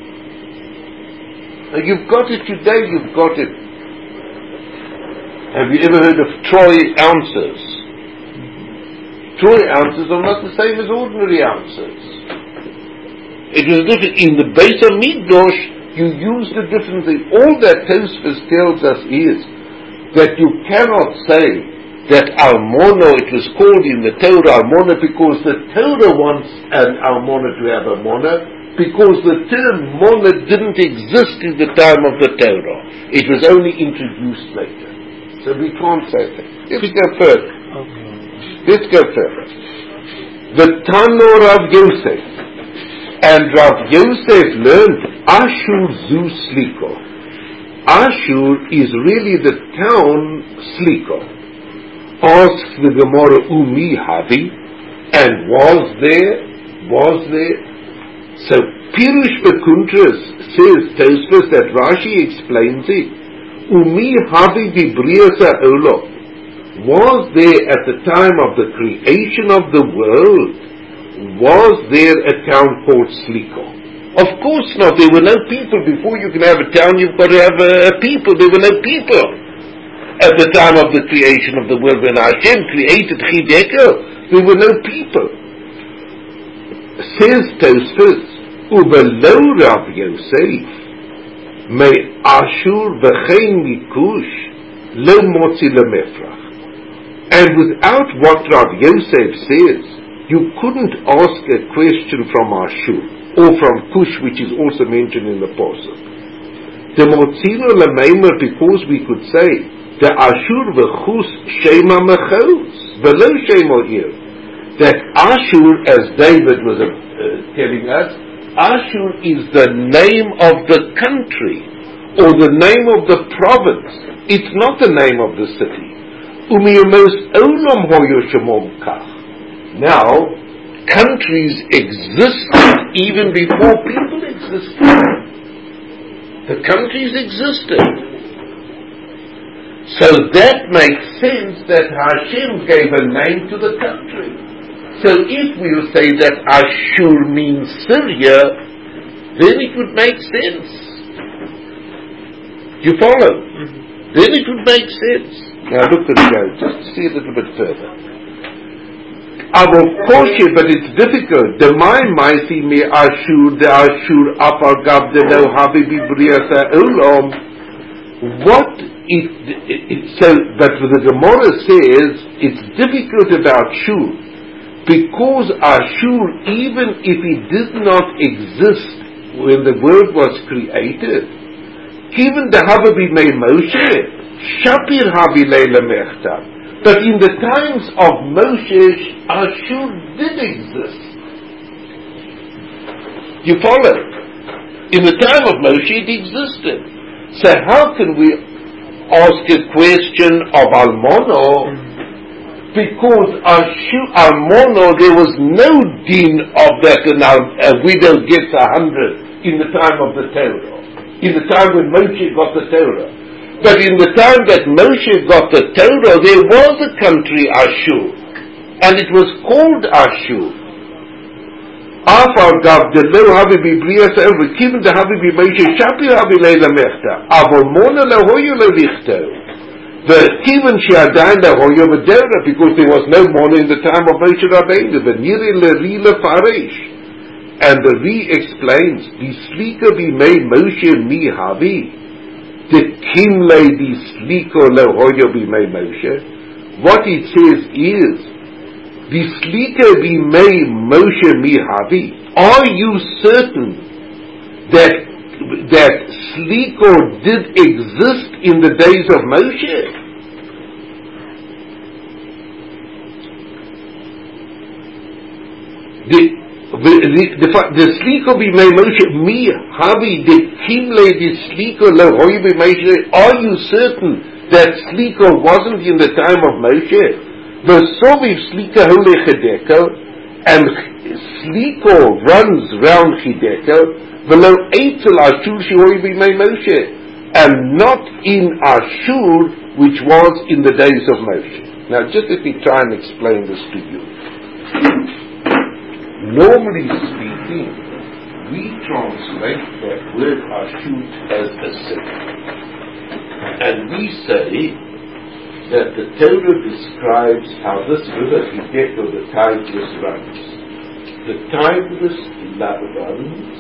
Now you've got it today, you've got it. Have you ever heard of troy ounces? Troy ounces are not the same as ordinary ounces. It was different. In the Beis HaMikdash, you used a different thing. All that Tosfos tells us is that you cannot say that almona, it was called in the Torah almona because the Torah wants an almona to have a mona, because the term mona didn't exist in the time of the Torah. It was only introduced later. So we can't say that. Let's go further. Okay. Let's go further. The Tano Rav Yosef. And Rav Yosef learned Ashur Zu Sliko. Ashur is really the town Sliko. Asks the Gemara Umi Havi, and was there, was there. So Pirush Bekuntras says, Tosfos, that Rashi explains it. Umi Havi Bibriasa Olam. Was there at the time of the creation of the world, was there a town called Sliko? Of course not. There were no people. Before you can have a town, you've got to have a, a people. There were no people at the time of the creation of the world. When Hashem created Chideko, there were no people. Says Tosfos, Ubelo Rav Yosef, May Ashur v'chein mikush lo motzi lemefrach. And without what Rav Yosef says, you couldn't ask a question from Ashur, or from Kush, which is also mentioned in the Pasuk. The Motzino Lameimer, because we could say, the Ashur v'chus shema mechos, v'lo shema ir. That Ashur, as David was uh, telling us, Ashur is the name of the country, or the name of the province. It's not the name of the city. Now, countries existed even before people existed. The countries existed. So that makes sense that Hashem gave a name to the country. So if we'll say that Ashur means Syria, then it would make sense. You follow? Mm-hmm. Then it would make sense. Now look at it go, just to see a little bit further. I will course you, but it's difficult. The my mighty me Ashur, the Ashur upper gab the no habibi briasa ulam. What it, it, it so but the Gemara says it's difficult about Shur, because Ashur, even if it did not exist when the world was created, even the habibi me Moshe. Shapir Habilei Lemechta. But in the times of Moshe, Ashur did exist. You follow? In the time of Moshe, it existed. So how can we ask a question of Almono? Because Ashur, Almono, there was no din of that, and a widow gets a hundred in the time of the Torah. In the time when Moshe got the Torah. But in the time that Moshe got the Torah, there was a country, Ashur, and it was called Ashur. Afar gav de lo habibi brias over kiven de habibi Moshe shapir habilei lamechta avol mona lehoyu levichto the kiven she'adayin lehoyu v'dera, because there was no mona in the time of Moshe Rabbeinu. The niri leri lefaresh, and the Ri explains the slika b'mei Moshe mi havi. The Kimle di Sliko Lehoyo Bimei Moshe. What it says is, the Slika Bimei Moshe Mihavi. Are you certain that that Sliko did exist in the days of Moshe? The The, the, the Sliko Bimei Moshe Mi Havi the Kimle the Sliko Lehoy Bimei. Are you certain that Sliko wasn't in the time of Moshe? The Soviv Slika Hole Chideko, and Sliko runs round Chideko below Eitzel Ashur Shehoy Bimei Moshe, and not in Ashur, which was in the days of Moshe. Now just let me try and explain this to you. Normally speaking, we translate that word Ashur as a city. And we say that the Torah describes how this river Hideko, the Tigris, runs. The Tigris runs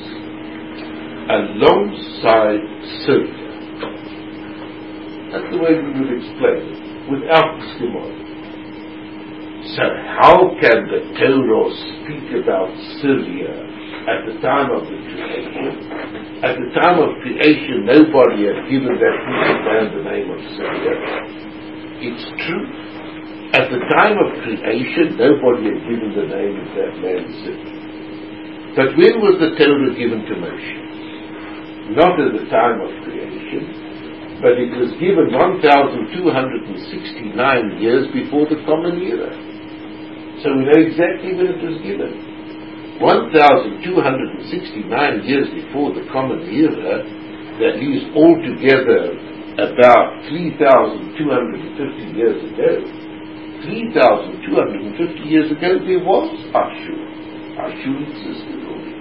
alongside Syria. That's the way we would explain it, without the Gemara. So how can the Torah speak about Syria at the time of the creation? At the time of creation, nobody had given that piece of land the name of Syria. It's true. At the time of creation, nobody had given the name of that land city. But when was the Torah given to Moshe? Not at the time of creation, but it was given one thousand two hundred sixty-nine years before the Common Era. So we know exactly when it was given. one thousand two hundred sixty-nine years before the Common Era, that is altogether about three thousand two hundred fifty years ago. three thousand two hundred fifty years ago there was Ashur. Ashur existed already.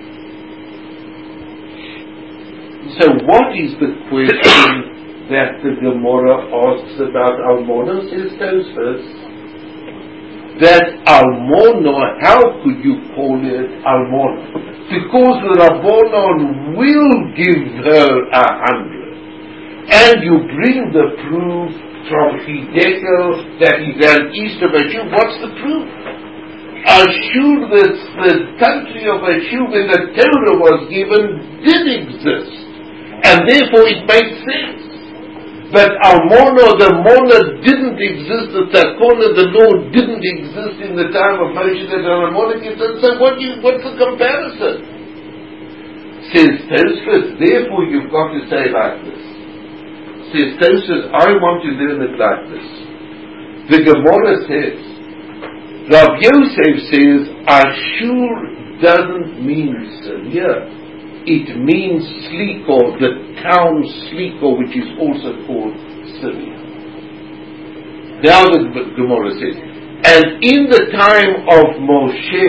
So what is the question that the Gemara asks about Almona? Says Tosfos that Almona, how could you call it Almona? Because the Rabbanon will give her a hundred. And you bring the proof from Hidekel that is an east of Ashur. What's the proof? Ashur, the, the country of Ashur when the Torah was given, did exist. And therefore it makes sense. But Almona, the Mona didn't exist, the Takona, the law didn't exist in the time of Moshe, that Almona existed. So what you, what's the comparison? Says Tosfos, therefore you've got to say like this. Says Tosfos, I want to learn it like this. The Gemara says, Rav Yosef says, Ashur doesn't mean Syria. It means Sliko, the town Sliko, which is also called Syria. Now the Gemara says, and in the time of Moshe,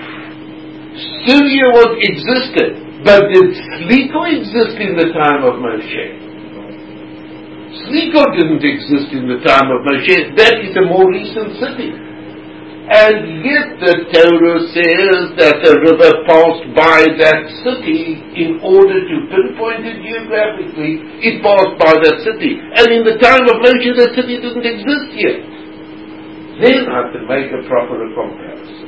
Syria was existed, but did Sliko exist in the time of Moshe? Sliko didn't exist in the time of Moshe. That is a more recent city. And yet the Torah says that the river passed by that city in order to pinpoint it geographically. It passed by that city. And in the time of Moshe, that city didn't exist yet. Then I can make a proper comparison.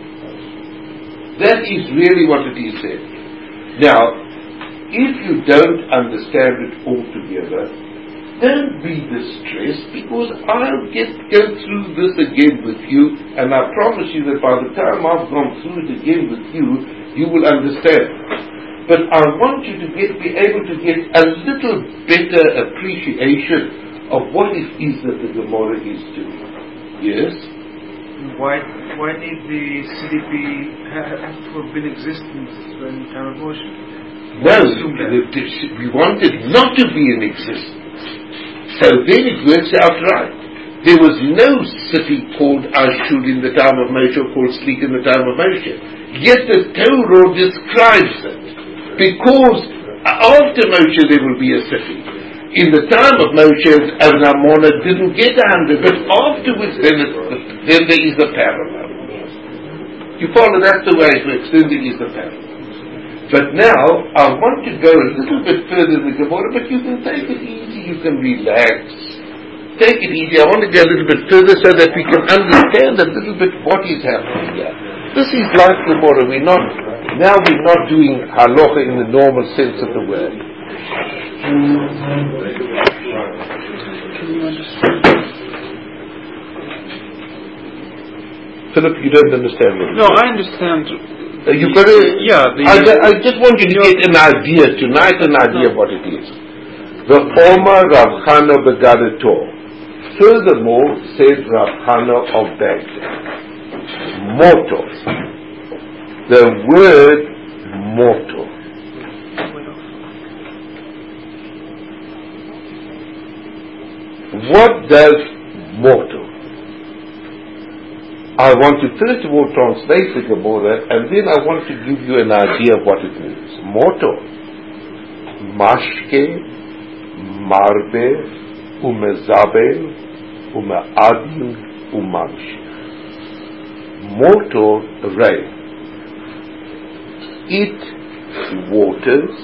That is really what it is said. Now, if you don't understand it altogether, don't be distressed, because I'll get go through this again with you, and I promise you that by the time I've gone through it again with you, you will understand. But I want you to get, be able to get a little better appreciation of what it is that the Gemara is doing. Yes? Why why need the city be have to have been existence in time of Moshe? No, we want it not to be in existence. So then it works out right. There was no city called Ashur in the time of Moshe, or called Slik in the time of Moshe. Yet the Torah describes it. Because after Moshe there will be a city. In the time of Moshe, Amona didn't get a hundred, but afterwards then, it, then there is a parallel. You follow, that's the way it works, then there is a parallel. But now, I want to go a little bit further in the Gemara, but you can take it easy, you can relax. Take it easy. I want to go a little bit further so that we can understand a little bit what is happening here. This is like Gemara. We're not, now we're not doing halacha in the normal sense of the word. Philip, you don't understand what No, I understand. Uh, you've got to, yeah, the, I, I just want you to get an idea tonight, an idea of what it is. The Omer Rav Chana Begadator. Furthermore, said Rav Chana of Baghdad, mortal. The word mortal. What does mortal? I want to first of all translate the Gemara, and then I want to give you an idea of what it means. Mortal. Mashke, marbe, umezabel, umeadim, umamsh. Mortal, rain. It waters.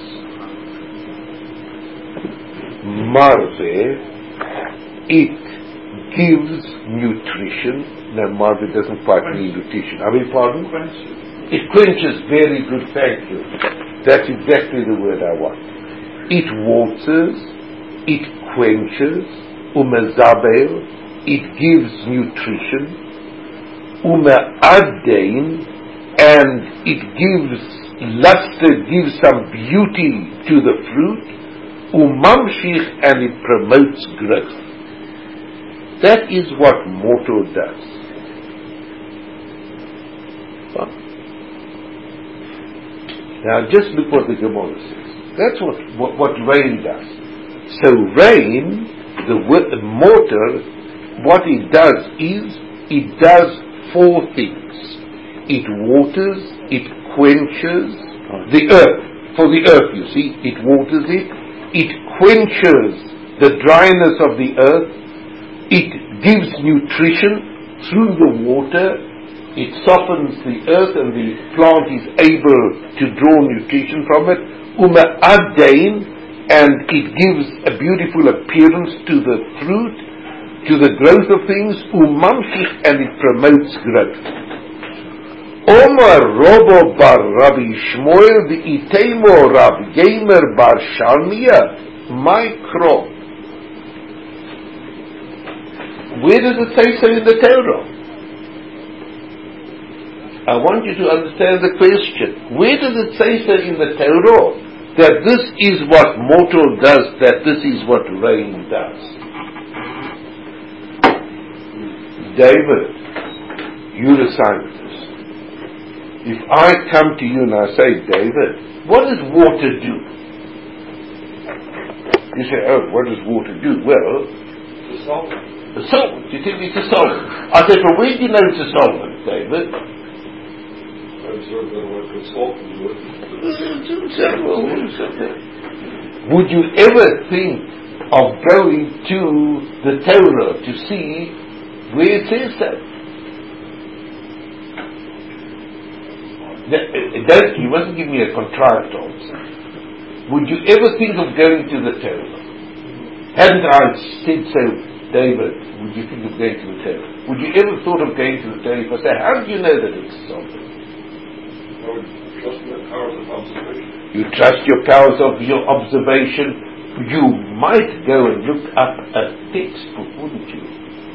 Marbe, it gives nutrition. No, marbe doesn't quite mean nutrition. I mean, pardon? It quenches. Very good, thank you. That's exactly the word I want. It waters, it quenches, umezabel, it gives nutrition, ume'adein, and it gives luster, gives some beauty to the fruit, umamshich, and it promotes growth. That is what mortar does. Huh? Now just look what the Gemara says. That's what, what, what rain does. So rain, the, the mortar, what it does is, it does four things. It waters, it quenches the earth. For the earth, you see, it waters it, it quenches the dryness of the earth, it gives nutrition through the water, it softens the earth and the plant is able to draw nutrition from it, uma'adain, and it gives a beautiful appearance to the fruit, to the growth of things, umamshich, and it promotes growth. Omar Robo bar Rabbi Shmuel the Itemo Rab Yemer bar Shalmiya, Micro. Where does it say so in the Torah? I want you to understand the question. Where does it say so in the Torah that this is what mortar does, that this is what rain does? David, you're a scientist. If I come to you and I say, David, what does water do? You say, oh, what does water do? Well, It's a solvent. a solvent. You think it's a solvent. I say, but where do you know it's a solvent, David? I observed that when I consulted with Would you ever think of going to the Torah to see where it says that? Don't, you mustn't give me a contrived answer. Would you ever think of going to the Torah? Hadn't I said so, David, would you think of going to the Torah? Would you ever thought of going to the Torah if I say, how do you know that it's something? I would trust my powers of observation. You trust your powers of your observation. You might go and look up a textbook, wouldn't you?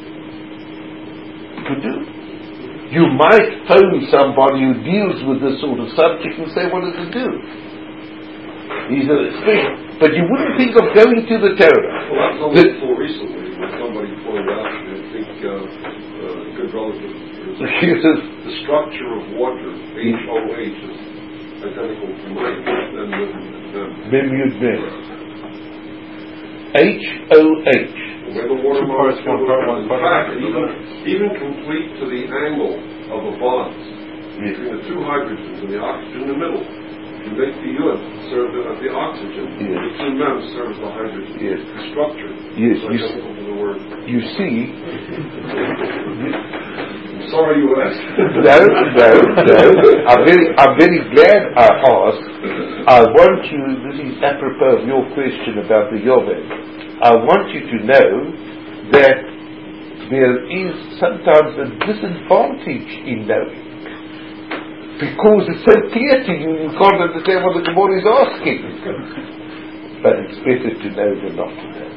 You could do. You might phone somebody who deals with this sort of subject and say, what does it do? These are the things. But you wouldn't think of going to the Torah. Well, that's only until recently when somebody pointed out, I think uh, uh, a good relative, the structure of water, H O H, is identical to mine. And Mem Yud Mem. H O H. The way the water molecule is, in fact, even, even complete to the angle of the bonds yes. between the two hydrogens and the oxygen in the middle. You make the yud serve as the oxygen, yes. the two mem serve as the hydrogen. Yes. The structure yes. is identical to the word. You see, I'm sorry you asked. no, no, no. I'm very, I'm very glad I asked. I want you, this is apropos of your question about the Yovel. I want you to know that there is sometimes a disadvantage in knowing. Because it's so clear to you, you can't understand what the Gemara is asking. But it's better to know than not to know.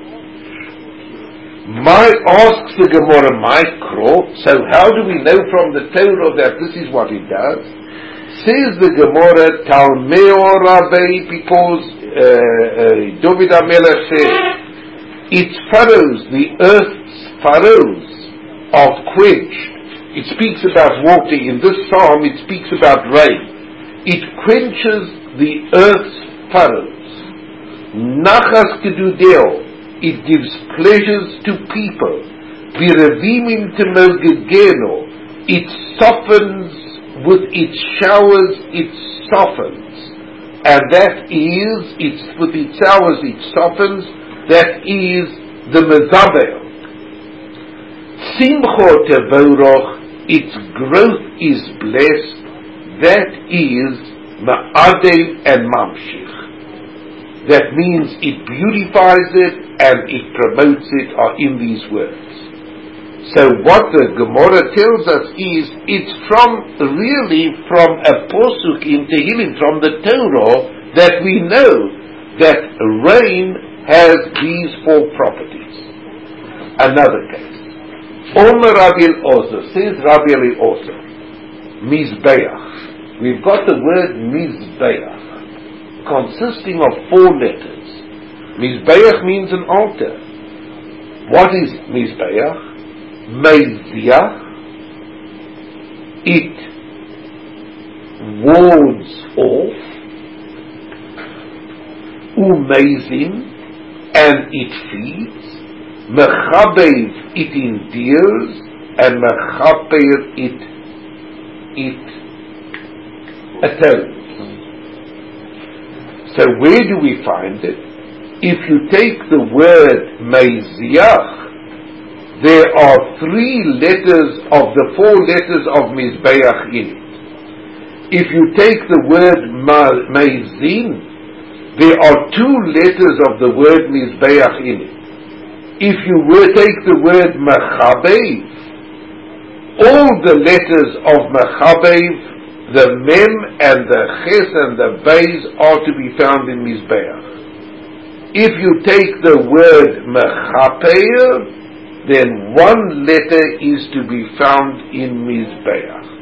My asks the Gemara, micro, so how do we know from the Torah that this is what it does? Says the Gemara, Talmeo Rabbi, because uh, uh, David HaMelech said, its furrows, the earth's furrows, are quenched. It speaks about water. In this psalm, it speaks about rain. It quenches the earth's furrows. Nachas kedudeo. It gives pleasures to people. Birevimim temogegeno. It softens with its showers. It softens, and that is, it's with its showers. It softens. That is the Mezabel. Simcho Tevoroch, its growth is blessed. That is Ma'adel and Mamshich. That means it beautifies it and it promotes it are in these words. So what the Gemara tells us is, it's from, really from a posuk in Tehillim, from the Torah, that we know that rain has these four properties. Another case. Omer Rabbi Elazar, says Rabbi Elazar, Mizbeach. We've got the word Mizbeach, consisting of four letters. Mizbeach means an altar. What is Mizbeach? Meiziach. It wards off. Umezim, and it feeds. Mechabev, it endears, and mechaper, it it atones. So where do we find it? If you take the word Meiziach, there are three letters of the four letters of Mizbeach in it. If you take the word Meizin, there are two letters of the word Mizbeach in it. If you were take the word Mechabev, all the letters of Mechabev, the Mem and the Ches and the Beis are to be found in Mizbeach. If you take the word Mechaper, then one letter is to be found in Mizbeach.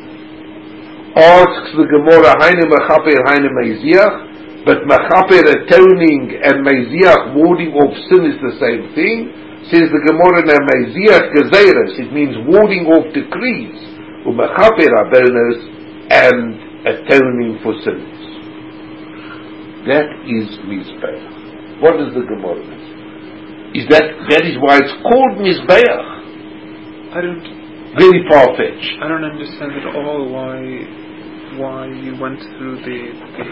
Asks the Gemara, Haine Mechaper, Haine Meiziach, but Mechaper atoning and Meiziach warding off sin is the same thing. Says the Gemara, now Meiziach Gezeres, it means warding off decrees, Umechaper Abonos, and atoning for sins. That is Mizbeach. What does the Gemara say? Is that, that is why it's called Mizbeach? I don't... Very far-fetched. I don't understand at all why why you went through the the,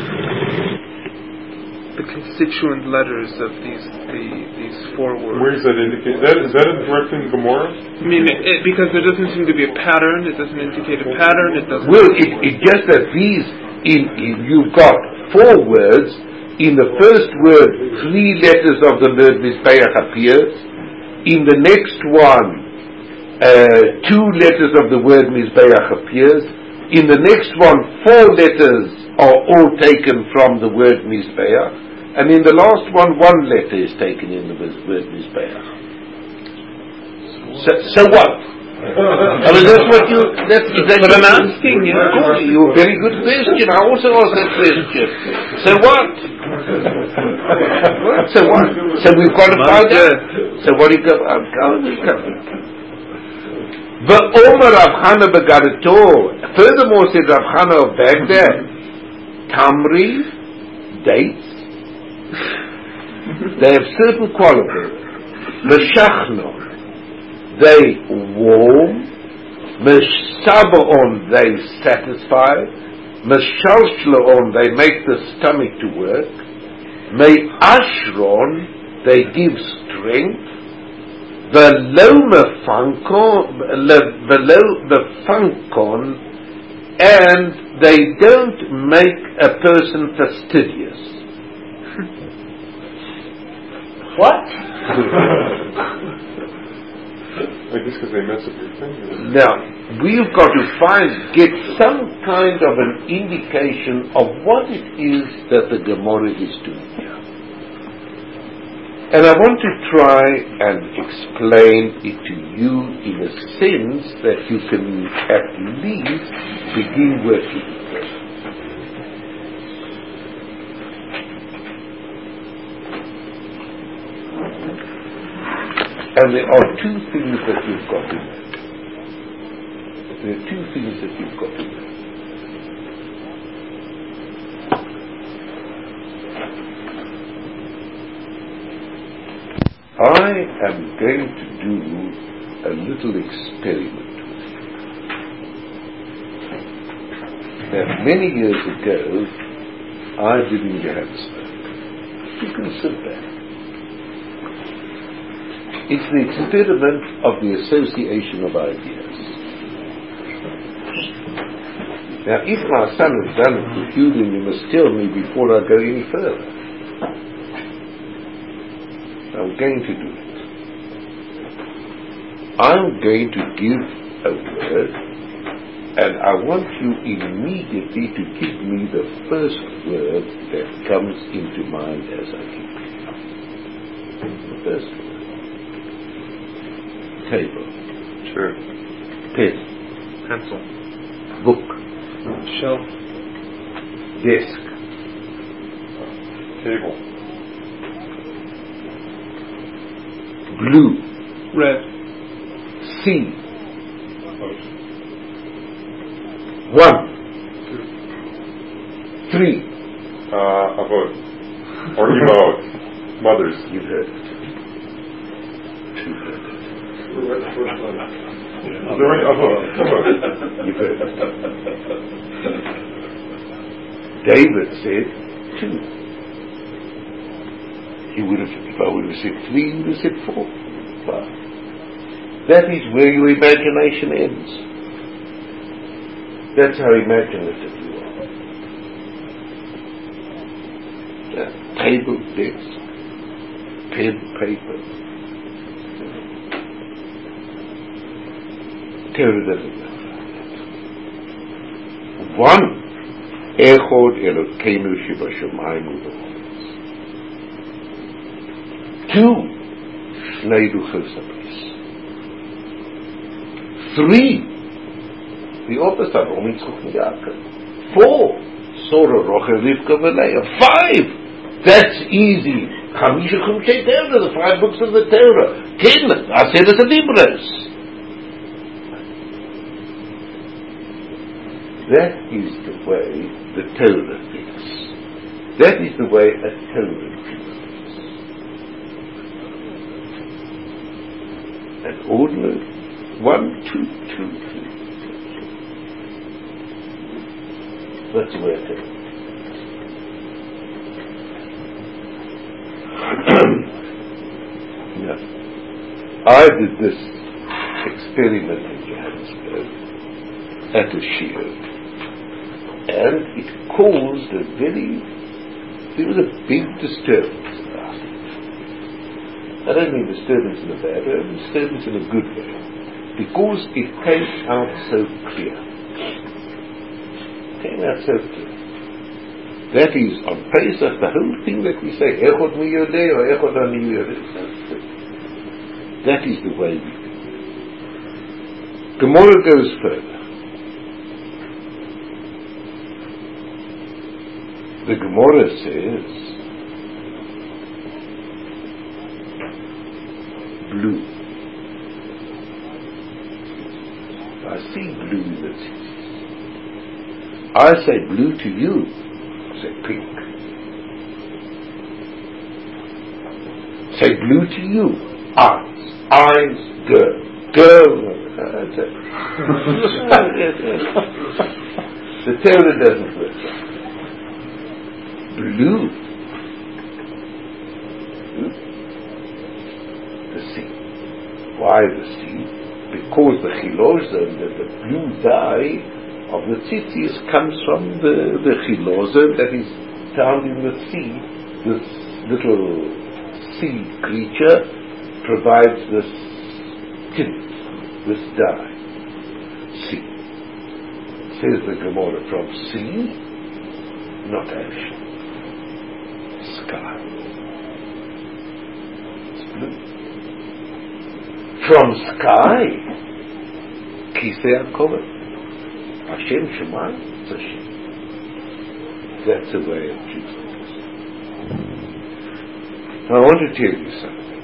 the constituent letters of these the, these four words. Where is that indicated? That, is that direct in Gemara? I mean, it, it, because there doesn't seem to be a pattern. It doesn't indicate a pattern. It doesn't. Well, it, it just that these in, in you've got four words. In the first word, three letters of the word Mizbeach appears. In the next one, uh, two letters of the word Mizbeach appears. In the next one, four letters are all taken from the word Mizbeach, and in the last one, one letter is taken in the word Mizbeach. So, so what? I mean, that's what you. That's exactly what I'm asking. Yeah, of course, you a very good question. I also asked that question. So what? What? So what? So we've got to find out. So what do you go? I'm going. V'omer Rav Chana Begadato. Furthermore, said Rav Chana of Baghdad, Tamri, dates, they have certain qualities. Meshachno, they warm. Meshabaon, they satisfy. Meshalshloon, they make the stomach to work. Me'ashron, they give strength. Below the funkon, and they don't make a person fastidious. What? I guess because they mess up your thing. Now, we've got to find, get some kind of an indication of what it is that the Gemara is doing here. And I want to try and explain it to you in a sense that you can at least begin working with it. And there are two things that you've got to know. There are two things that you've got to know. I am going to do a little experiment with you. Now, many years ago, I did in Johannesburg. You can sit back. It's the experiment of the association of ideas. Now, if my son has done it with you, then you must tell me before I go any further. I'm going to do it. I'm going to give a word, and I want you immediately to give me the first word that comes into mind as I give it. The first word. table. Sure. Pen. Pencil. Book. Shelf. Desk. Table. Blue. Red. Sea. One. Three. Uh, avot. Or imot. Mothers. You've heard it. Two heard it. We're right the first time. The right avot. Avot. You've heard it. David said two. He would have, if I would have said three, he would have said four. Five. That is where your imagination ends. That's how imaginative you are. Yeah. Table, desk, pen, paper. Torah doesn't work like that. One, Echod Elokeinu Shebashamayim U'Ba'aretz. Two, Shnei Luchos HaBris. Three, the opposite of Yitzchak and Yaakov. Four, Sora, Rochel, Rivka, Leah. Five, that's easy. Chamisha Chumshei Torah, the five books of the Torah. Ten, Aseret HaDibros. That is the way the Torah thinks. That is the way a Torah thinks. An ordinary one, two, two, three. That's the way I tell it. Now, I did this experiment in Johannesburg at a shiur, and it caused a very, there was a big disturbance about it. I don't mean disturbance in a bad way, disturbance in a good way, because it came out so clear. It came out so clear. That is, on Pesach, the whole thing that we say, Echod mi yodeh or Echod ani yodeh, that is the way we do. Gemara goes further. The Gemara says, blue. I see blue in the city. I say blue to you. I say pink. Say blue to you. Eyes. Eyes, girl. Girl. The Torah doesn't work like that. Blue. The sea. Why the sea? Because the chilozah, the, the blue dye of the tzitzis comes from the, the chilozah that is found in the sea. This little sea creature provides this tint, this dye. Sea. Says the Gemara, from sea, not ocean. Sky. It's blue. From sky, Kisei HaKovod. Hashem Shemayim, it's Hashem. That's the way of Jesus. Now I want to tell you something.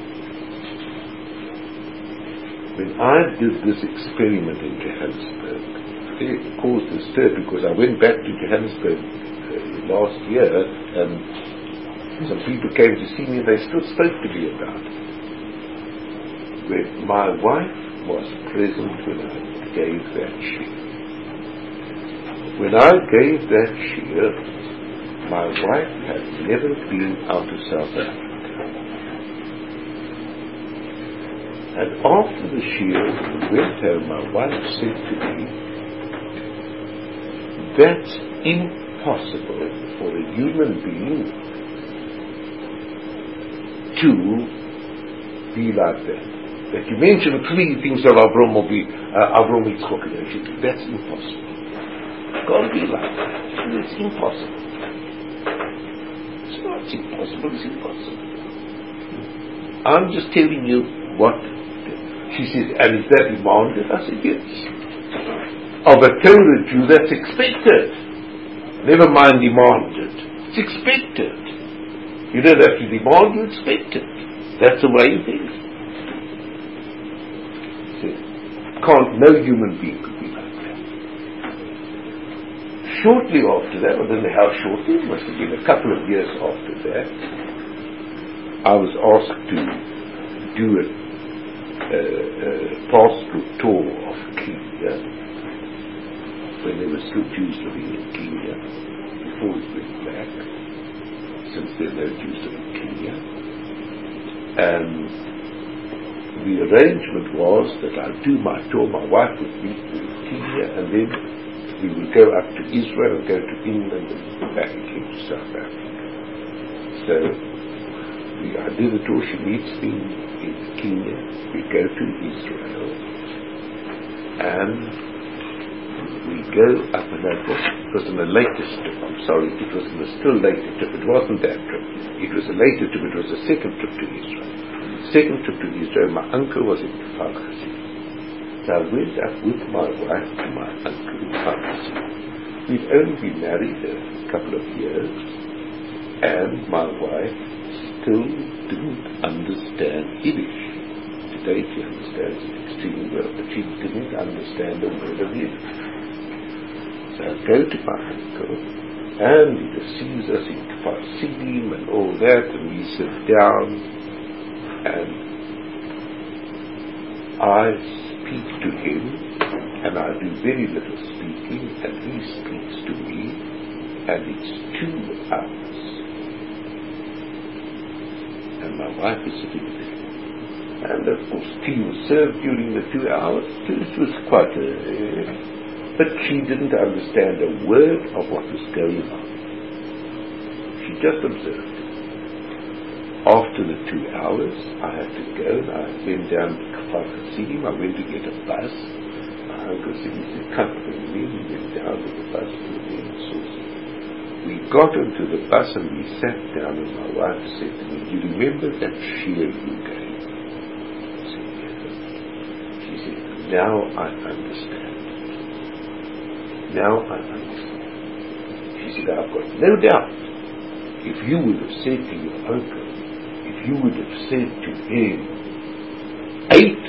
When I did this experiment in Johannesburg, it caused a stir because I went back to Johannesburg uh, last year and some people came to see me and they still spoke to me about it. When my wife was present when I gave that shiur. When I gave that shiur, my wife had never been out of South Africa. And after the shiur, we went home, my wife said to me, that's impossible for a human being to be like that. That you mention three things of Avram will be, uh, Avram Yitzchak and Yaakov. That's impossible. It can't be like that. It's impossible. It's not impossible, it's impossible. I'm just telling you what. She said, and is that demanded? I said, yes. Of a Torah Jew, that's expected. Never mind demanded. It's expected. You don't have to demand, you expect it. That's the way it is. See, can't, no human being could be like that. Shortly after that, I don't know how shortly, it must have been a couple of years after that, I was asked to do a, a, a pastoral tour of Kenya, when there were still Jews living in Kenya, before we went back, since there are no Jews living in Kenya. And the arrangement was that I'd do my tour, my wife would meet me in Kenya, and then we would go up to Israel, go to England, and back again to South Africa. So we, I do the tour, she meets me in Kenya, we go to Israel, and we go up, and that was, it was on a later trip, I'm sorry, it was on a still later trip, it wasn't that trip, it was a later trip, it was a second trip to Israel. Second trip to Israel, my uncle was in Kfar Hasid. So I went up with my wife to my uncle in Kfar Hasid. We'd only been married a couple of years, and my wife still didn't understand Yiddish. Today she understands it extremely well, but she didn't understand a word of Yiddish. So I go to my uncle, and he receives us in Kfar Sidim and all that, and we sit down, and I speak to him, and I do very little speaking, and he speaks to me, and it's two hours. And my wife is sitting there. And of course tea was served during the two hours. It was quite a... But she didn't understand a word of what was going on. She just observed. After the two hours, I had to go, and I went down to Kfar Hasidim. I went to get a bus. My uncle said, he said, come with me. We went down to the bus to the main source. We got into the bus, and we sat down, and my wife said to me, do you remember that shiur you gave? I said, yes. She said, now I understand. Now I understand. She said, I've got no doubt, if you would have said to your uncle, if you would have said to him, eight,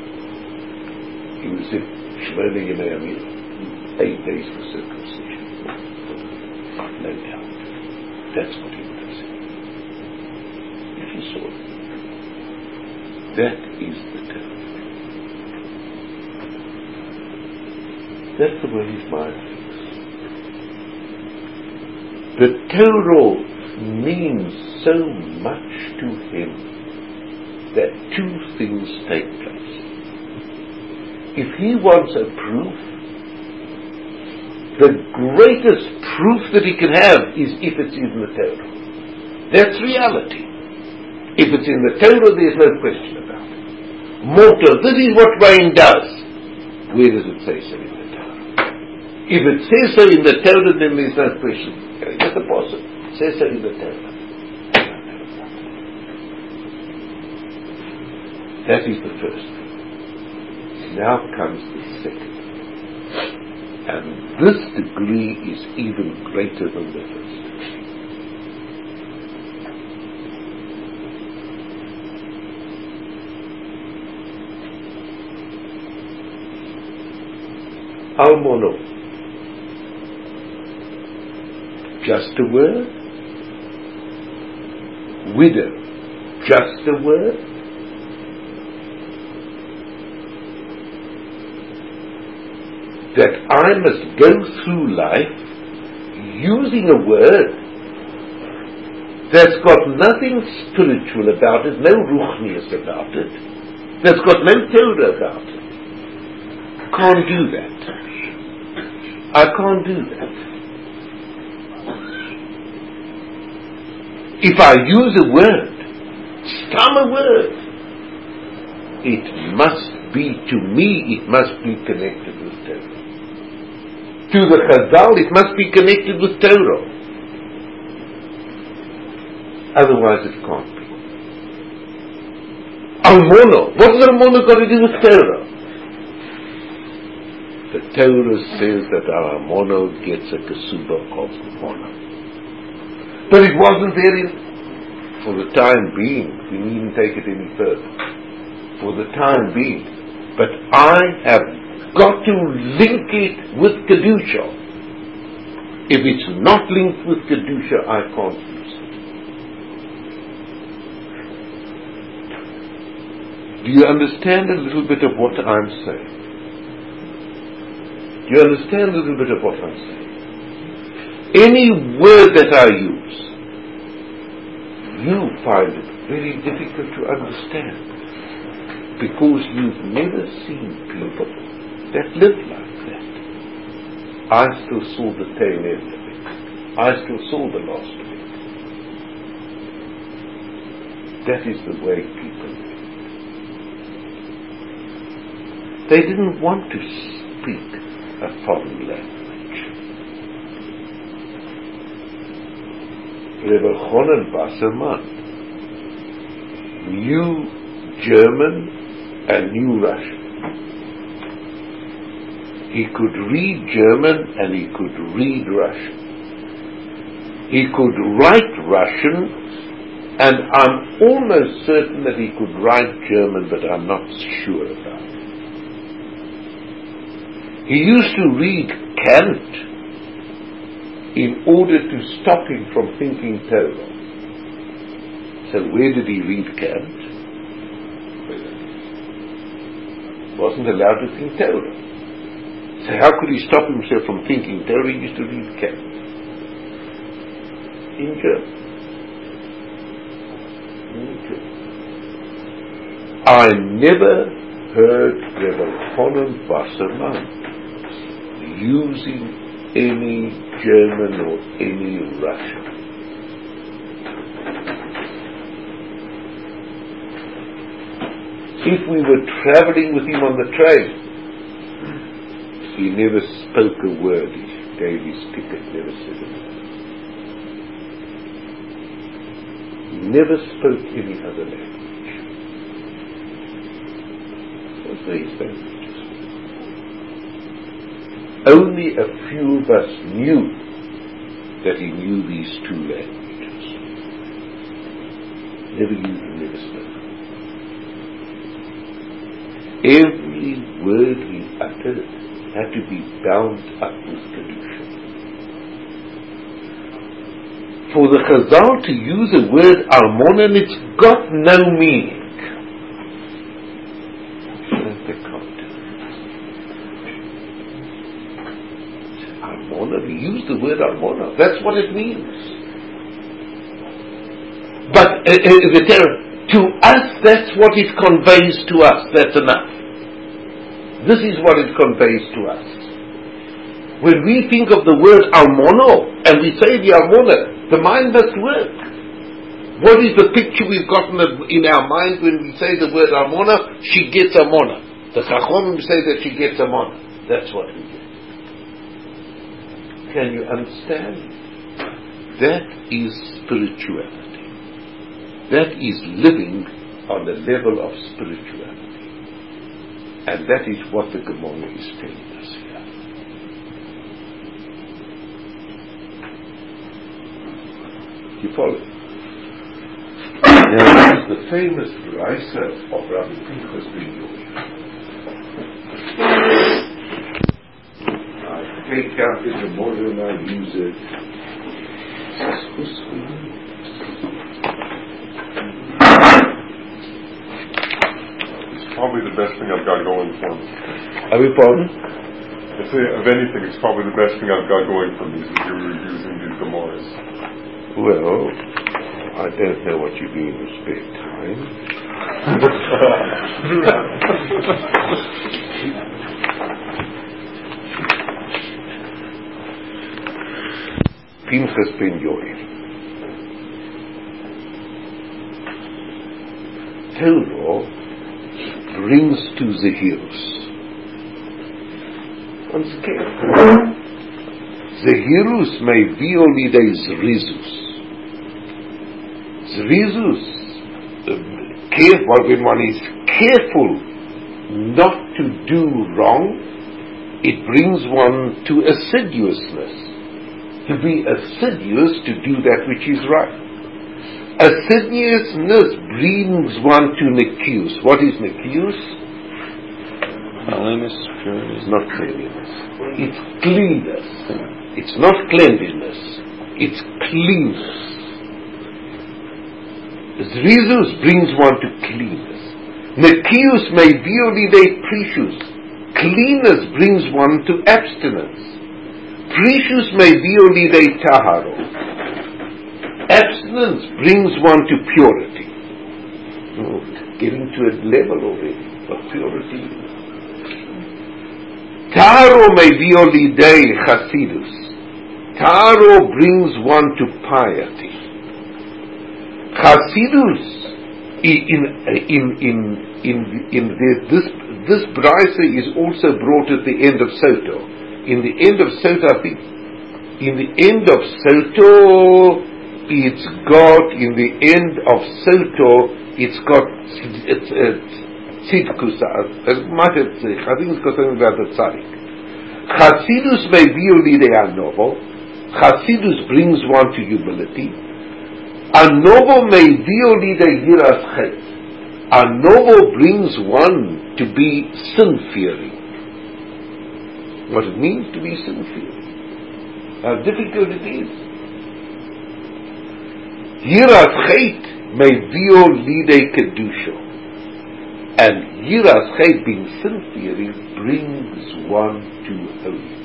he would have said, Shmona Yemei Amir, eight days for circumcision. No doubt. That's what he would have said. If you saw it. That is the Torah. That's the way his mind thinks. The Torah means so much to him that two things take place. If he wants a proof, the greatest proof that he can have is if it's in the Torah. That's reality. If it's in the Torah, there's no question about it. Mortar, this is what rain does. Where does it say so in the Torah? If it says so in the Torah, then there's no question. That's the apostle. Says so in the Torah. That is the first thing. Now comes the second. And this degree is even greater than the first. Almono. Just a word. Widow. Just a word. That I must go through life using a word that's got nothing spiritual about it, no ruchnius about it, that's got no Torah about it. Can't do that. I can't do that. If I use a word, stam a word, it must be, to me, it must be connected with Torah. To the Chazal, it must be connected with Torah. Otherwise it can't be. Almona. What has Almona got to do with Torah? The Torah says that our Almona gets a kesuba of honor. But it wasn't there in, for the time being. We needn't take it any further. For the time being. But I have got to link it with Kedusha. If it's not linked with Kedusha, I can't use it. Do you understand a little bit of what I'm saying? Do you understand a little bit of what I'm saying? Any word that I use, you find it very difficult to understand because you've never seen people that live like that. I still saw the tail end of it. I still saw the last of it. That is the way people live. They didn't want to speak a foreign language. Rebbe Chonan Wasserman knew German and knew Russian. He could read German and he could read Russian. He could write Russian, and I'm almost certain that he could write German, but I'm not sure about it. He used to read Kant in order to stop him from thinking Torah. So where did he read Kant? Wasn't allowed to think Torah. So how could he stop himself from thinking Torah? He used to read Kant in German. In German. I never heard Rebbe Chonan Wasserman using any German or any Russian. If we were traveling with him on the train, he never spoke a word. He gave his ticket, never said a word. He never spoke any other language. Those were his languages. Only a few of us knew that he knew these two languages. Never used them, never spoke. Every word he uttered had to be bound up with Kedusha. For the Chazal to use a word Almona, it's got no meaning. Almona, we use the word Almona. That's what it means. But uh, uh, the terror, to us, that's what it conveys to us. That's enough. This is what it conveys to us. When we think of the word Almono, and we say the Almona, the mind must work. What is the picture we've gotten in our mind when we say the word Almona? She gets Almona. The Chachomim say that she gets Almona. That's what we get. Can you understand? That is spirituality. That is living on the level of spirituality. And that is what the Gemara is telling us here. You follow? Now, this is the famous Raisa of Rabbi Pinchas ben Yoel. I take out the Gemara and I use it. Probably the best thing I've got going for me. Are we pardon? I say, of anything, it's probably the best thing I've got going for me is that you're using these Gemaras. Well, I don't know what you do in your spare time. Pinchas ben Yoel. Torah brings to Zehirus. Once again, Zehirus may be only the Zrizus. Zrizus careful, when one is careful not to do wrong, it brings one to assiduousness. To be assiduous to do that which is right. Assiduousness brings one to nekius. What is nekius? Cleanliness, purity. It's not cleanliness. It's cleanness. It's not cleanliness. It's cleanness. Zrizus brings one to cleanness. Nekius may be only the precious. Cleanness brings one to abstinence. Precious may be only the taharo. Abstinence brings one to purity. Oh, getting to a level already of purity. Taharo may be only the chasidus. Taharo brings one to piety. Chasidus in in in in in this this brisa is also brought at the end of Soto. In the end of Soto, I think, in the end of Soto, it's got in the end of Soto, it's got it's tzidkus. I might have said, I think it's got something about the tzaddik. Chasidus may be only the anovo. Chasidus brings one to humility. Anovo may be only the yiras chet. Anovo brings one to be sin-fearing. What it means to be sin-fearing. How difficult it is. Yiras chet may be only the kedusha. And yiras chet, being sin-fearing, brings one to holiness.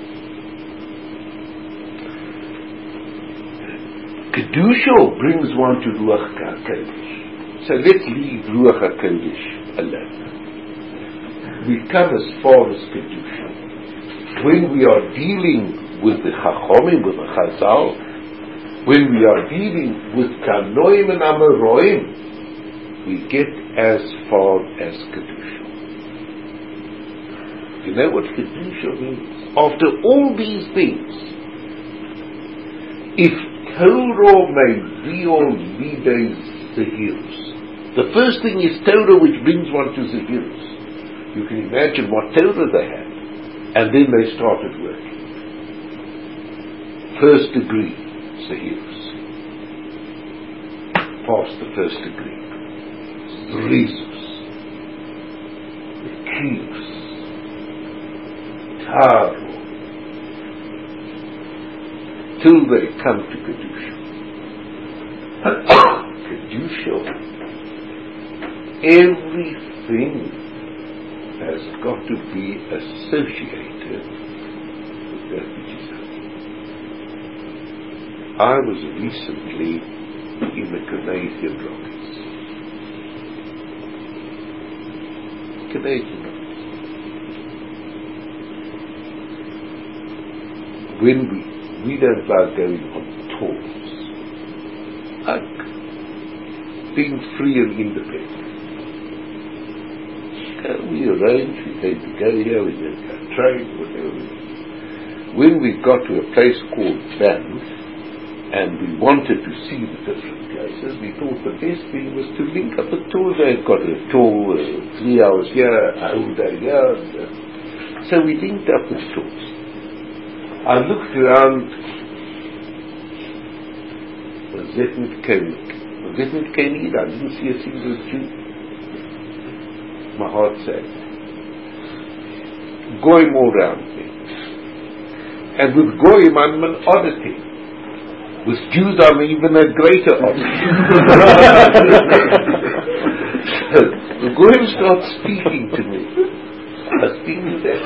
Kedusha brings one to Ruach HaKodesh. So let's leave Ruach HaKodesh alone. We come as far as Kedusha. When we are dealing with the Chachomim, with the Chazal, when we are dealing with Kanoim and Amoraim, we get as far as Kedusha. You know what Kedusha means? After all these things, if Torah may real leaders zehirus. The first thing is Torah, which brings one to zehirus. You can imagine what Torah they had, and then they started working. First degree zehirus. Past the first degree. Rizus. Kius. Taro. Till they come to Kedusha. Kedusha, everything has got to be associated with that which is holy. I was recently in the Canadian Rockies. Canadian Rockies. When we We don't like going on tours. Like being free and independent. So we arrange, we going to go here, we going to go train, whatever. When we got to a place called Banff, and we wanted to see the different places, we thought the best thing was to link up a tour. They've got a tour, uh, three hours here, a whole day here. Uh, so we linked up with tours. I looked around, was that not came, was that not came either. I didn't see a single Jew. My heart said, Goyim all around me. And with Goyim I'm an oddity. With Jews I'm even a greater oddity. So the Goyim start speaking to me. I speak to them.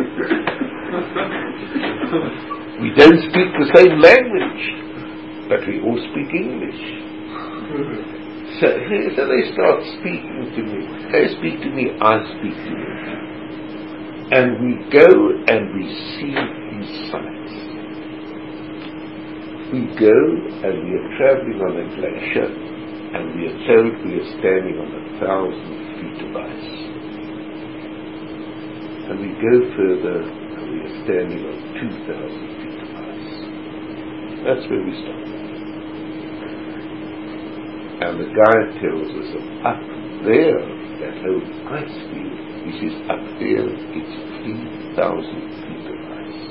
We don't speak the same language, but we all speak English. So, so they start speaking to me. They speak to me, I speak to them. And we go and we see these sights. We go and we are traveling on a glacier, and we are told we are standing on a thousand feet of ice. And we go further, we are standing on two thousand feet of ice. That's where we stop. And the guide tells us of up there, that whole ice field, he says, up there, it's three thousand feet of ice.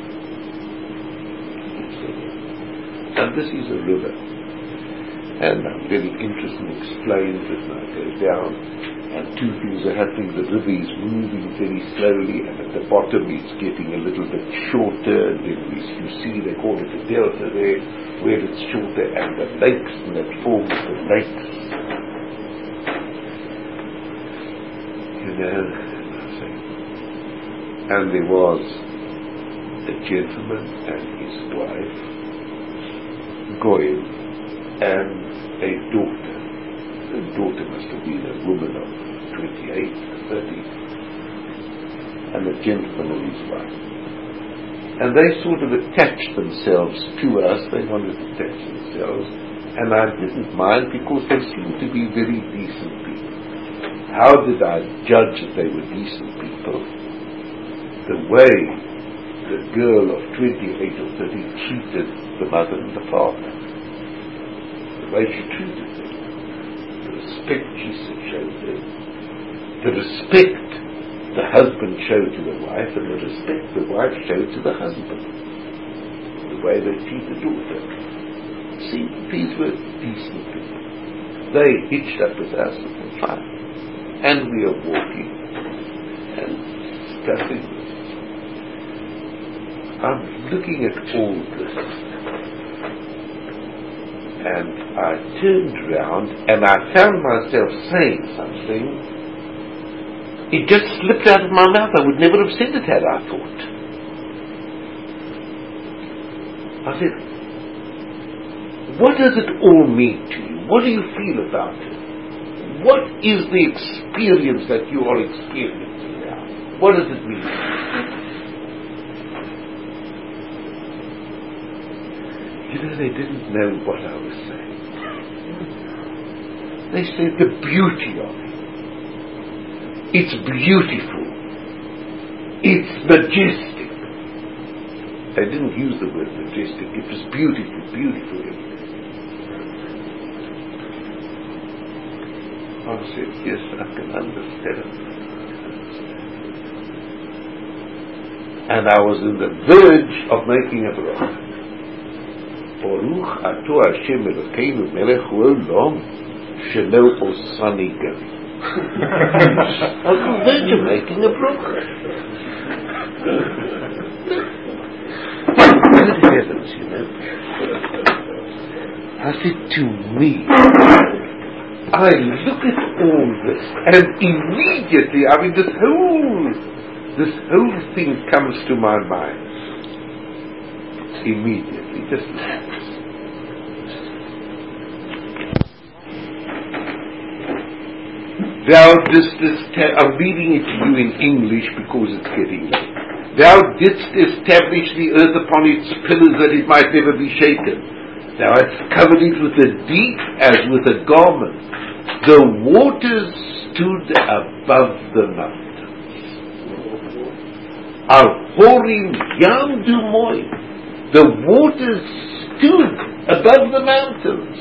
And this is a river. And I'm very interested and explains it, and I go down, and two things are happening. The river is moving very slowly, and at the bottom it's getting a little bit shorter, and then we, you see, they call it a delta there, where it's shorter, and the lakes, and that forms the lakes. You know, and there was a gentleman and his wife, Goyim, and a daughter. The daughter must have been a woman of twenty-eight, thirty, and the gentleman and his wife. And they sort of attached themselves to us, they wanted to attach themselves, and I didn't mind because they seemed to be very decent people. How did I judge that they were decent people? The way the girl of twenty-eight or thirty treated the mother and the father. The way she treated them. The respect she showed them. The respect the husband showed to the wife, and the respect the wife showed to the husband. The way they treat the daughter. See, these were decent people. They hitched up with us and fine. And we are walking and discussing this. I'm looking at all this. And I turned round and I found myself saying something. It just slipped out of my mouth. I would never have said it had I thought. I said, what does it all mean to you? What do you feel about it? What is the experience that you are experiencing now? What does it mean? You know, they didn't know what I was saying. They said the beauty of it. It's beautiful. It's majestic. They didn't use the word majestic. It was beautiful, beautiful. I said, yes, I can understand. And I was in the verge of making a bracha. Baruch ato Hashem Elokeinu melech haolam shelo osani gari. I was on the verge of making a bracha. Good heavens, you know. I said, to me, I look at all this, and immediately, I mean, this whole, this whole thing comes to my mind. Immediately, just thou didst esta- I'm reading it to you in English because it's getting late. Thou didst establish the earth upon its pillars that it might never be shaken. Thou hast covered it with a deep as with a garment. The waters stood above the mountains. Al-Horim Yam Dumoy. The waters stood above the mountains.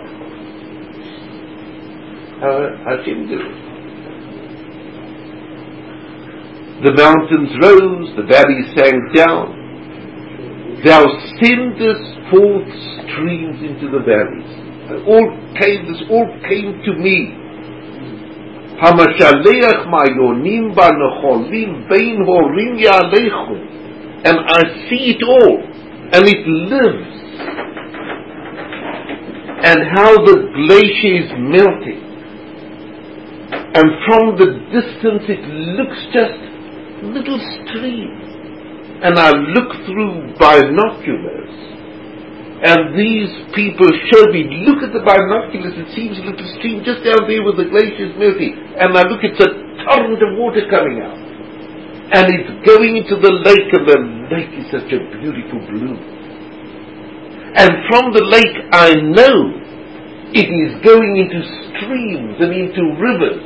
How Hashem did it. The mountains rose, the valleys sank down. Thou sendest forth streams into the valleys. And all came, this all came to me. Hamashaleach ma'yonim ba'necholim bein horim ya'alechum. And I see it all. And it lives. And how the glacier is melting. And from the distance it looks just a little stream. And I look through binoculars. And these people show me, look at the binoculars, it seems a little stream just down there where the glacier is melting. And I look, it's a torrent of water coming out. And it's going into the lake, and the lake is such a beautiful blue. And from the lake I know it is going into streams and into rivers.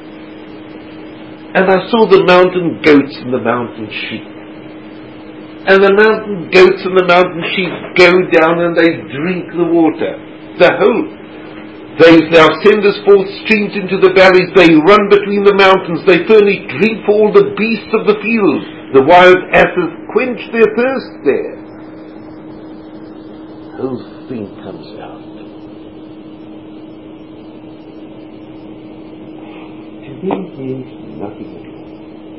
And I saw the mountain goats and the mountain sheep. And the mountain goats and the mountain sheep go down and they drink the water. The whole, They now send us forth streams into the valleys. They run between the mountains. They furnish drink for all the beasts of the field. The wild asses quench their thirst there. The whole thing comes out. To me it means nothing at all.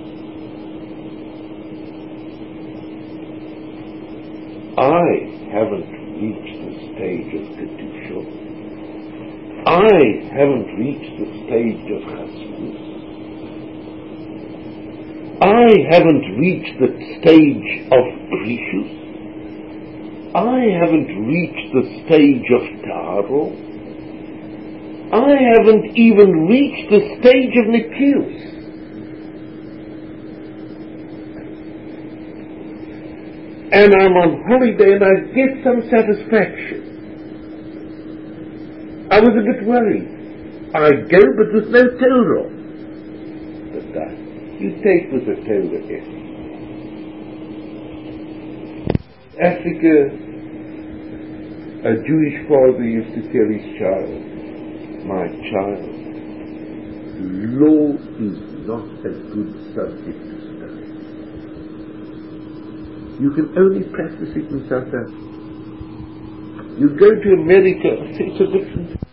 I haven't reached the stage of Kedusha. I haven't reached the stage of Chassidus. I haven't reached the stage of Grishus. I haven't reached the stage of Taro. I haven't even reached the stage of Nikios. And I'm on holiday and I get some satisfaction. I was a bit worried. I go, but with no Torah. But that, you take with the Torah in. Africa, a Jewish father used to tell his child, my child, law is not a good subject to study. You can only practice it in South Africa. You go to America, it's a different